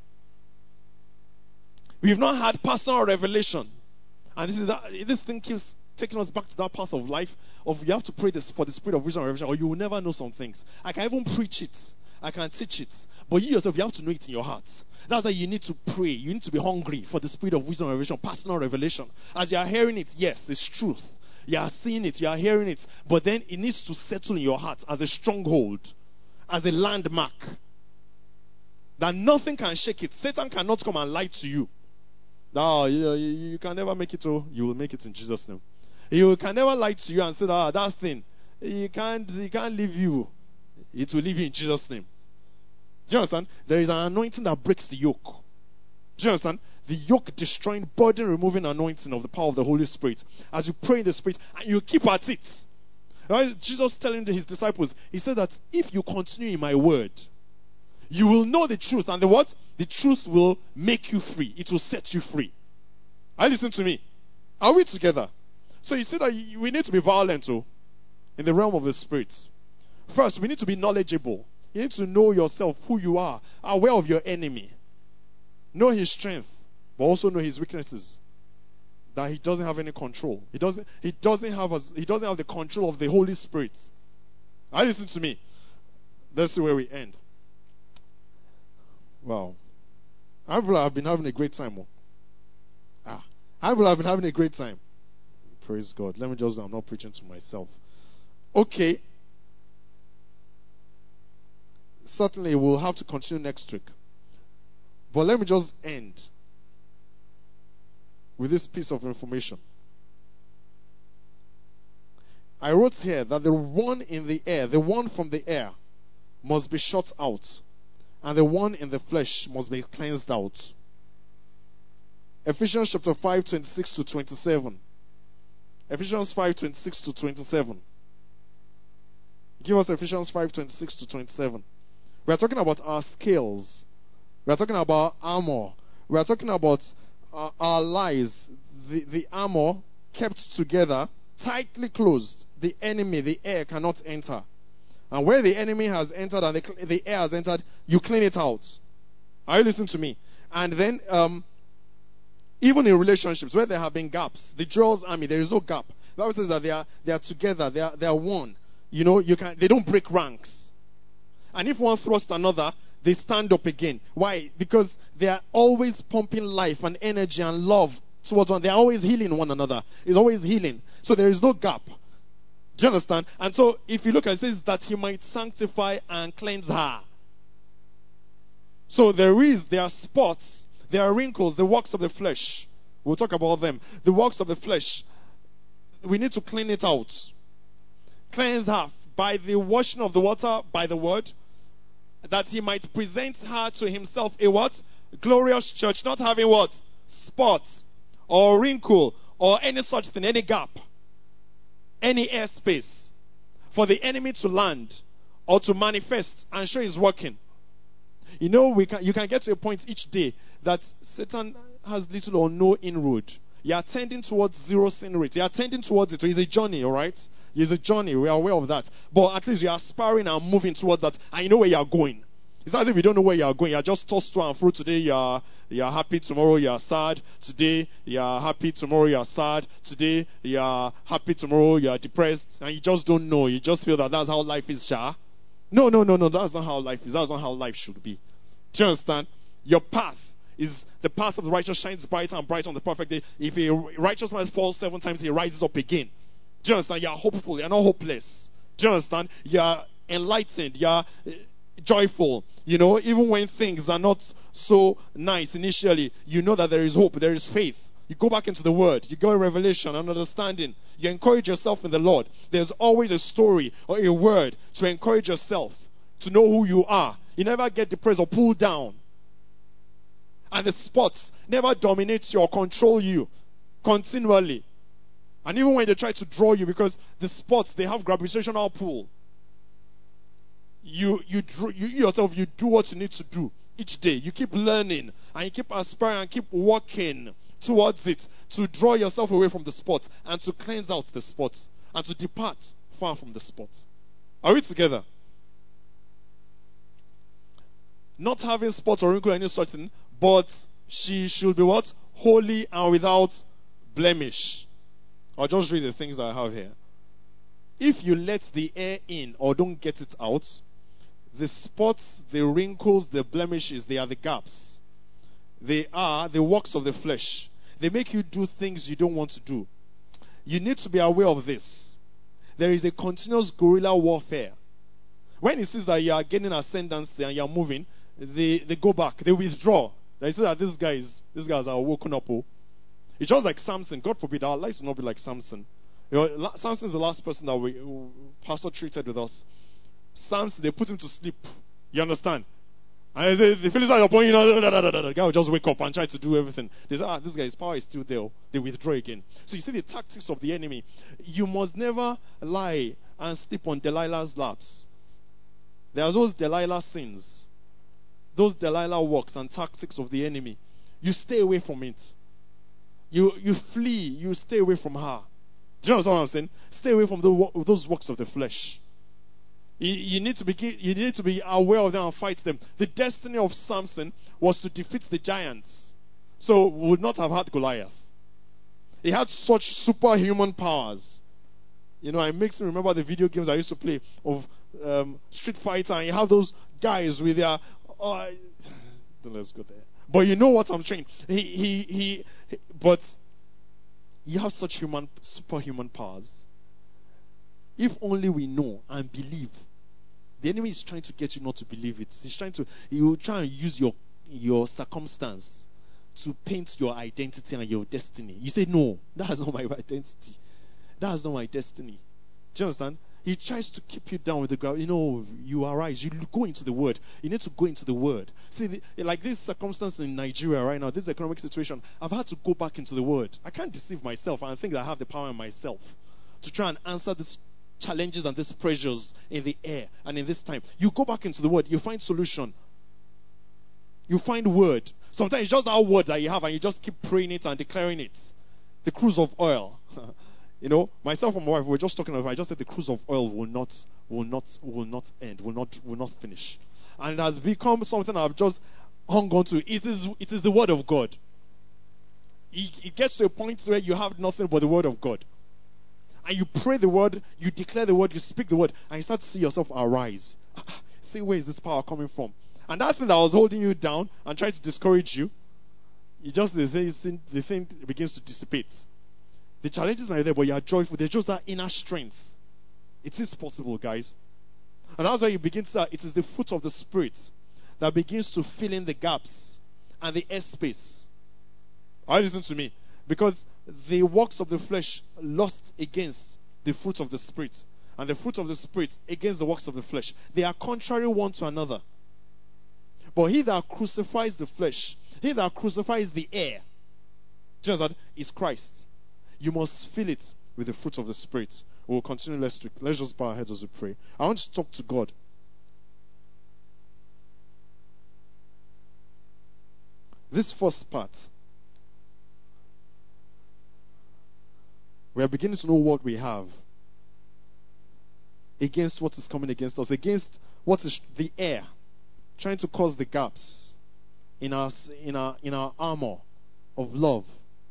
We've not had personal revelation. And this is that, this thing keeps taking us back to that path of life of you have to pray this for the spirit of wisdom and revelation, or you will never know some things. I can even preach it. I can teach it. But you yourself, you have to know it in your heart. That's why you need to pray. You need to be hungry for the spirit of wisdom and revelation, personal revelation. As you are hearing it, yes, it's truth. You are seeing it, you are hearing it. But then it needs to settle in your heart as a stronghold, as a landmark. That nothing can shake it. Satan cannot come and lie to you. No, you, you, you can never make it. Oh, you will make it in Jesus' name. You can never lie to you and say, ah, that thing, he can't, he can't leave you. It will leave you in Jesus' name. Do you understand? There is an anointing that breaks the yoke. Do you understand? The yoke destroying, burden removing anointing of the power of the Holy Spirit. As you pray in the Spirit and you keep at it. Right? Jesus telling his disciples, he said that if you continue in my word, you will know the truth. And the what? The truth will make you free. It will set you free. Are you listening to me? Are we together? So he said that we need to be violent, oh, in the realm of the Spirit. First, we need to be knowledgeable. You need to know yourself, who you are, aware of your enemy. Know his strength, but also know his weaknesses. That he doesn't have any control. He doesn't, he doesn't have a, he doesn't have the control of the Holy Spirit. Are you listening to me? Let's see where we end. Wow. I feel I've been having a great time. Oh. Ah. I feel I've been having a great time. Praise God. Let me just, I'm not preaching to myself. Okay. Certainly we'll have to continue next week. But let me just end with this piece of information. I wrote here that the one in the air, the one from the air, must be shut out, and the one in the flesh must be cleansed out. Ephesians chapter five, twenty-six to twenty-seven. Ephesians five, twenty-six to twenty-seven. Give us Ephesians five, twenty-six to twenty-seven. We are talking about our scales. We are talking about armor. We are talking about uh, our lives. The, the armor kept together, tightly closed. The enemy, the air, cannot enter. And where the enemy has entered and the, the air has entered, you clean it out. Are you listening to me? And then, um, even in relationships where there have been gaps, the Joel's army, there is no gap. The Bible says that they are they are together, they are they are one. You know, you can they don't break ranks. And if one thrusts another, they stand up again. Why? Because they are always pumping life and energy and love towards one. They are always healing one another. It's always healing. So there is no gap. Do you understand? And so if you look at it, it says that he might sanctify and cleanse her. So there is, there are spots, there are wrinkles, the works of the flesh. We'll talk about them. The works of the flesh. We need to clean it out. Cleanse her by the washing of the water, by the word, that he might present her to himself a what? Glorious church, not having what? Spot or wrinkle or any such thing, any gap, any airspace for the enemy to land or to manifest and show he's working. You know, we can, you can get to a point each day that Satan has little or no inroad. You are tending towards zero sin rate. You are tending towards it. So it's a journey, all right? It's a journey. We are aware of that. But at least you are aspiring and moving towards that, and you know where you are going. It's not as if you don't know where you are going. You are just tossed to and fro. Today you are, you are happy. Tomorrow you are sad. Today you are happy. Tomorrow you are sad. Today you are happy. Tomorrow you are depressed. And you just don't know. You just feel that that's how life is, Sha. No, no, no, no. That's not how life is. That's not how life should be. Do you understand? Your path is the path of the righteous shines brighter and brighter on the perfect day. If a righteous man falls seven times, he rises up again. Do you understand? You are hopeful. You are not hopeless. Do you understand? You are enlightened. You are uh, joyful. You know, even when things are not so nice initially, you know that there is hope. There is faith. You go back into the Word. You go in revelation and understanding. You encourage yourself in the Lord. There's always a story or a word to encourage yourself, to know who you are. You never get depressed or pulled down. And the spots never dominate you or control you continually. And even when they try to draw you, because the spots, they have gravitational pull. You, you, drew, you yourself, you do what you need to do each day. You keep learning and you keep aspiring and keep working towards it to draw yourself away from the spots and to cleanse out the spots and to depart far from the spots. Are we together? Not having spots or wrinkle or any such thing, but she should be what? Holy and without blemish. I'll just read the things that I have here. If you let the air in or don't get it out, the spots, the wrinkles, the blemishes, they are the gaps. They are the works of the flesh. They make you do things you don't want to do. You need to be aware of this. There is a continuous guerrilla warfare. When it says that you are gaining ascendancy and you are moving, they, they go back, they withdraw. They say that this guy is, these guys are woken up. Oh. It's just like Samson. God forbid our lives will not be like Samson. You know, Samson is the last person that we who pastor treated with us. Samson, they put him to sleep. You understand? And they say, the Philistines are upon you. Know, da, da, da, da, da. The guy will just wake up and try to do everything. They say, ah, this guy's power is still there. They withdraw again. So you see the tactics of the enemy. You must never lie and sleep on Delilah's laps. There are those Delilah sins. Those Delilah works and tactics of the enemy. You stay away from it. You you flee. You stay away from her. Do you know what I'm saying? Stay away from the, those works of the flesh. You, you need to be you need to be aware of them and fight them. The destiny of Samson was to defeat the giants, so we would not have had Goliath. He had such superhuman powers. You know, it makes me remember the video games I used to play of um, Street Fighter, and you have those guys with their. Oh, I, let's go there. But you know what I'm saying. He, he, he, he, but you have such human, superhuman powers. If only we know and believe. The enemy is trying to get you not to believe it. He's trying to, he will try and use your, your circumstance to paint your identity and your destiny. You say, no, that's not my identity. That's not my destiny. Do you understand? He tries to keep you down with the ground. You know, you arise. You go into the Word. You need to go into the Word. See, the, like this circumstance in Nigeria right now, this economic situation, I've had to go back into the Word. I can't deceive myself and think that I have the power in myself to try and answer these challenges and these pressures in the air and in this time. You go back into the Word. You find solution. You find Word. Sometimes it's just that word that you have and you just keep praying it and declaring it. The cruise of oil. You know, myself and my wife, we were just talking about, I just said the cruise of oil will not, will not, will not end, will not, will not finish. And it has become something I've just hung on to. It is, it is the Word of God. It, it gets to a point where you have nothing but the Word of God. And you pray the Word, you declare the Word, you speak the Word, and you start to see yourself arise. See, where is this power coming from? And that thing that was holding you down and trying to discourage you, you just the thing, the thing begins to dissipate. The challenges are there, but you are joyful. There's just that inner strength. It is possible, guys. And that's why you begin to say it is the fruit of the Spirit that begins to fill in the gaps and the airspace. I listen to me. Because the works of the flesh lost against the fruit of the Spirit. And the fruit of the Spirit against the works of the flesh. They are contrary one to another. But he that crucifies the flesh, he that crucifies the air, do you understand, is Christ. You must fill it with the fruit of the Spirit. We'll continue next week. Let's just bow our heads as we pray. I want to talk to God. This first part, we are beginning to know what we have against what is coming against us, against what is the air trying to cause the gaps in our, in our, in our armor of love.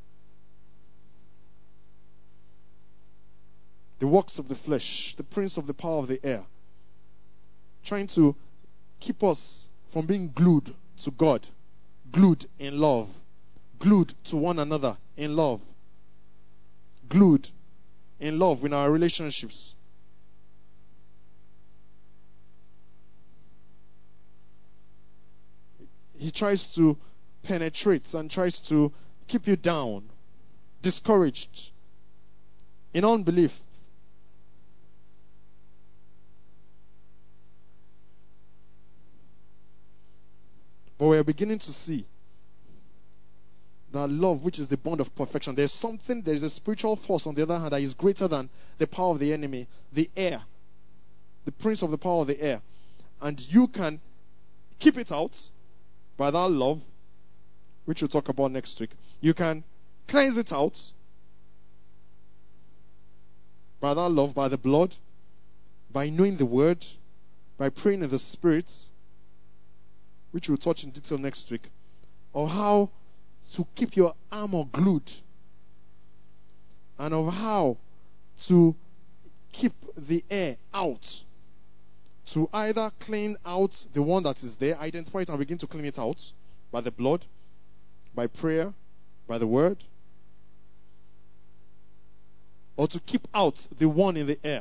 The works of the flesh, the prince of the power of the air, trying to keep us from being glued to God, glued in love, glued to one another in love, glued in love in our relationships. He tries to penetrate and tries to keep you down, discouraged, in unbelief. But we are beginning to see that love, which is the bond of perfection, there's something, there is a spiritual force on the other hand that is greater than the power of the enemy, the air, the prince of the power of the air. And you can keep it out by that love, which we'll talk about next week. You can cleanse it out by that love, by the blood, by knowing the word, by praying in the Spirit, which we'll touch in detail next week, of how to keep your armor glued, and of how to keep the air out, to either clean out the one that is there, identify it and begin to clean it out by the blood, by prayer, by the word, or to keep out the one in the air.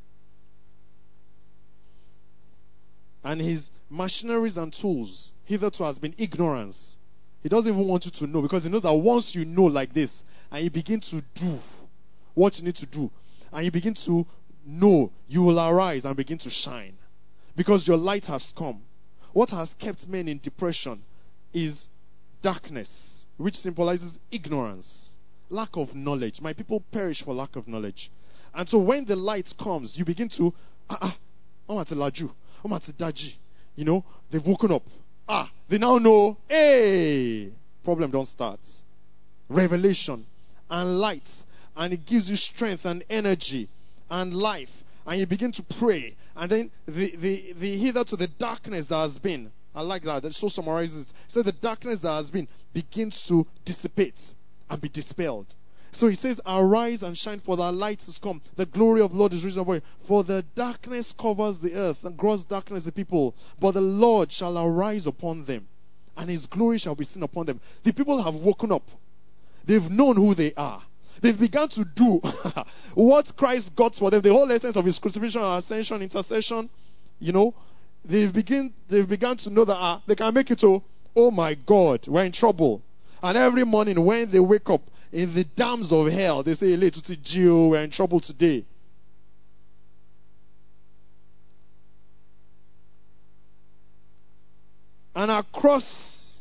And his machineries and tools hitherto has been ignorance. He doesn't even want you to know, because he knows that once you know like this and you begin to do what you need to do and you begin to know, you will arise and begin to shine, because your light has come. What has kept men in depression is darkness, which symbolizes ignorance, lack of knowledge. My people perish for lack of knowledge. And so when the light comes, you begin to ah ah I'm at laju I'm at daji. You know, they've woken up. Ah, they now know, hey, problem don't start. Revelation and light, and it gives you strength and energy and life, and you begin to pray, and then the the, the hither to the darkness that has been, I like that, that so summarizes it. So the darkness that has been begins to dissipate and be dispelled. So he says, arise and shine, for thy light has come. The glory of the Lord is risen upon you. For the darkness covers the earth, and gross darkness the people. But the Lord shall arise upon them, and his glory shall be seen upon them. The people have woken up. They've known who they are. They've begun to do what Christ got for them. The whole essence of his crucifixion, ascension, intercession. You know, they've begin they've begun to know that ah, they can make it to, oh my God, we're in trouble. And every morning when they wake up, in the dams of hell, they say, we're in trouble today. And across,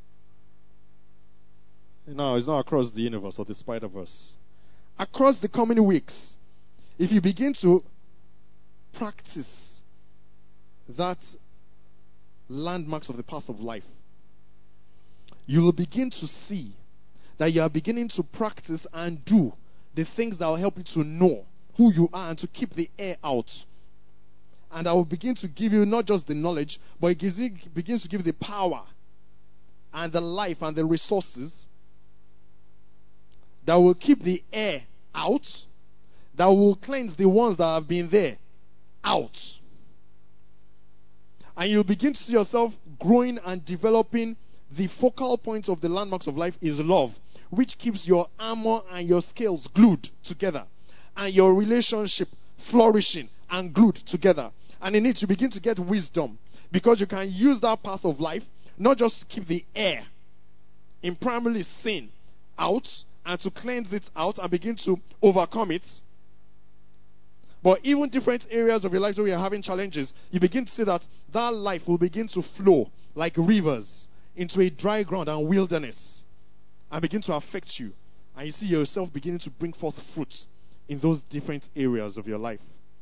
no, it's not across the universe or the Spider-Verse. Across the coming weeks, if you begin to practice that landmarks of the path of life, you will begin to see that you are beginning to practice and do the things that will help you to know who you are and to keep the air out. And I will begin to give you not just the knowledge, but it, gives, it begins to give the power and the life and the resources that will keep the air out, that will cleanse the ones that have been there out. And you begin to see yourself growing and developing. The focal point of the landmarks of life is love, which keeps your armor and your scales glued together, and your relationship flourishing and glued together. And in it, you begin to get wisdom, because you can use that path of life not just to keep the air in primarily sin out and to cleanse it out and begin to overcome it. But even different areas of your life where we are having challenges, you begin to see that that life will begin to flow like rivers into a dry ground and wilderness and begin to affect you. And you see yourself beginning to bring forth fruit in those different areas of your life.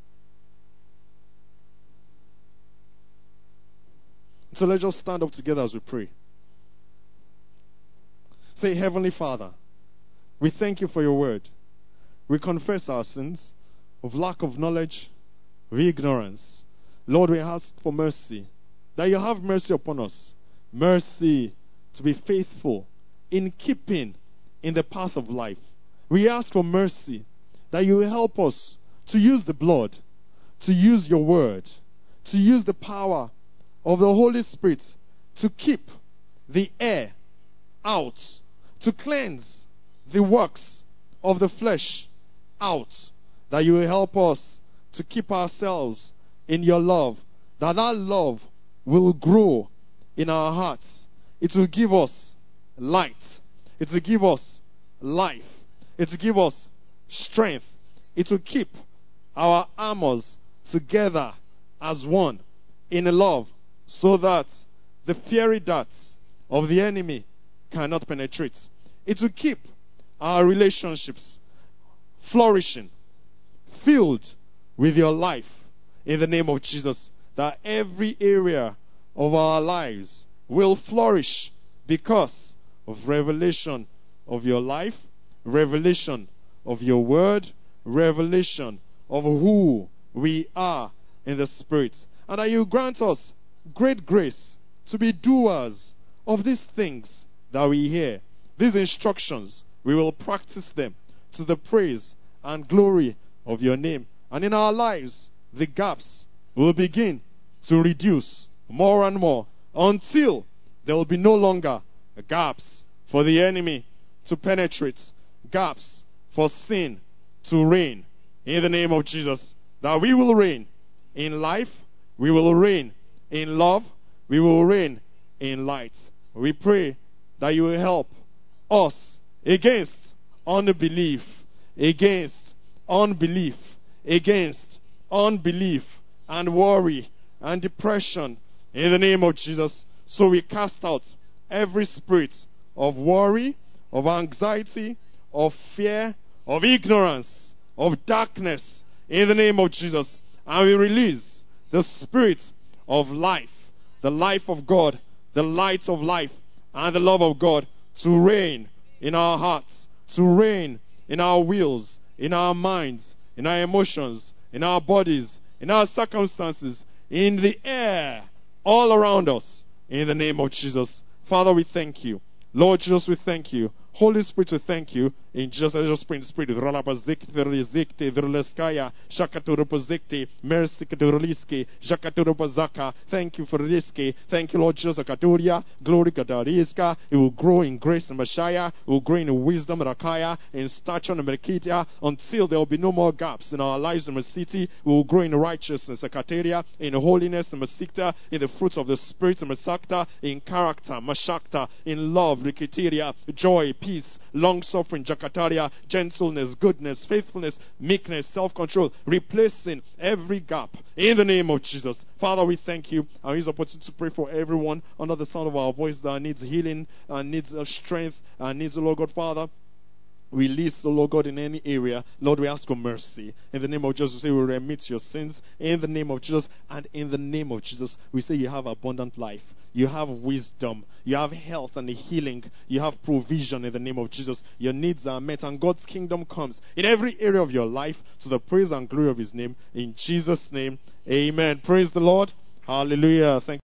So let's just stand up together as we pray. Say, Heavenly Father, we thank you for your word. We confess our sins of lack of knowledge, of ignorance. Lord, we ask for mercy, that you have mercy upon us. Mercy to be faithful in keeping in the path of life. We ask for mercy, that you will help us to use the blood, to use your word, to use the power of the Holy Spirit to keep the air out, to cleanse the works of the flesh out, that you will help us to keep ourselves in your love, that that love will grow in our hearts. It will give us light. It will give us life. It will give us strength. It will keep our armors together as one in love, so that the fiery darts of the enemy cannot penetrate. It will keep our relationships flourishing, filled with your life, in the name of Jesus, that every area of our lives will flourish because of revelation of your life, revelation of your word, revelation of who we are in the Spirit. And that you grant us great grace to be doers of these things that we hear. These instructions, we will practice them to the praise and glory of your name. And in our lives, the gaps will begin to reduce more and more until there will be no longer gaps for the enemy to penetrate, gaps for sin to reign. In the name of Jesus, that we will reign in life, we will reign in love, we will reign in light. We pray that you will help us against unbelief, against unbelief, against unbelief and worry and depression in the name of Jesus. So we cast out every spirit of worry, of anxiety, of fear, of ignorance, of darkness in the name of Jesus. And we release the spirit of life, the life of God, the light of life, and the love of God to reign in our hearts, to reign in our wills, in our minds, in our emotions, in our bodies, in our circumstances, in the air, all around us, in the name of Jesus. Father, we thank you. Lord Jesus, we thank you. Holy Spirit, we thank you. In Jesus, let us pray in the Spirit. Thank you for this. Thank you, Lord Jesus. Glory Gadariska. It will grow in grace and Messiah. It will grow in wisdom, Rakaya, in stature and Merkitia, until there will be no more gaps in our lives in the city. We will grow in righteousness, Akateria, in holiness and Masikta, in the fruits of the Spirit and Masakta, in character, Mashakta, in love, Rikiteria, joy, peace, long suffering, Jakataria, gentleness, goodness, faithfulness, meekness, self-control, replacing every gap in the name of Jesus. Father, we thank you. I use the opportunity to pray for everyone under the sound of our voice that needs healing, and needs strength, and needs, Lord God, Father, release, oh Lord God, in any area. Lord, we ask for mercy. In the name of Jesus, we say we remit your sins. In the name of Jesus, and in the name of Jesus, we say you have abundant life. You have wisdom. You have health and healing. You have provision in the name of Jesus. Your needs are met, and God's kingdom comes in every area of your life to the praise and glory of his name. In Jesus' name, amen. Praise the Lord. Hallelujah. Thank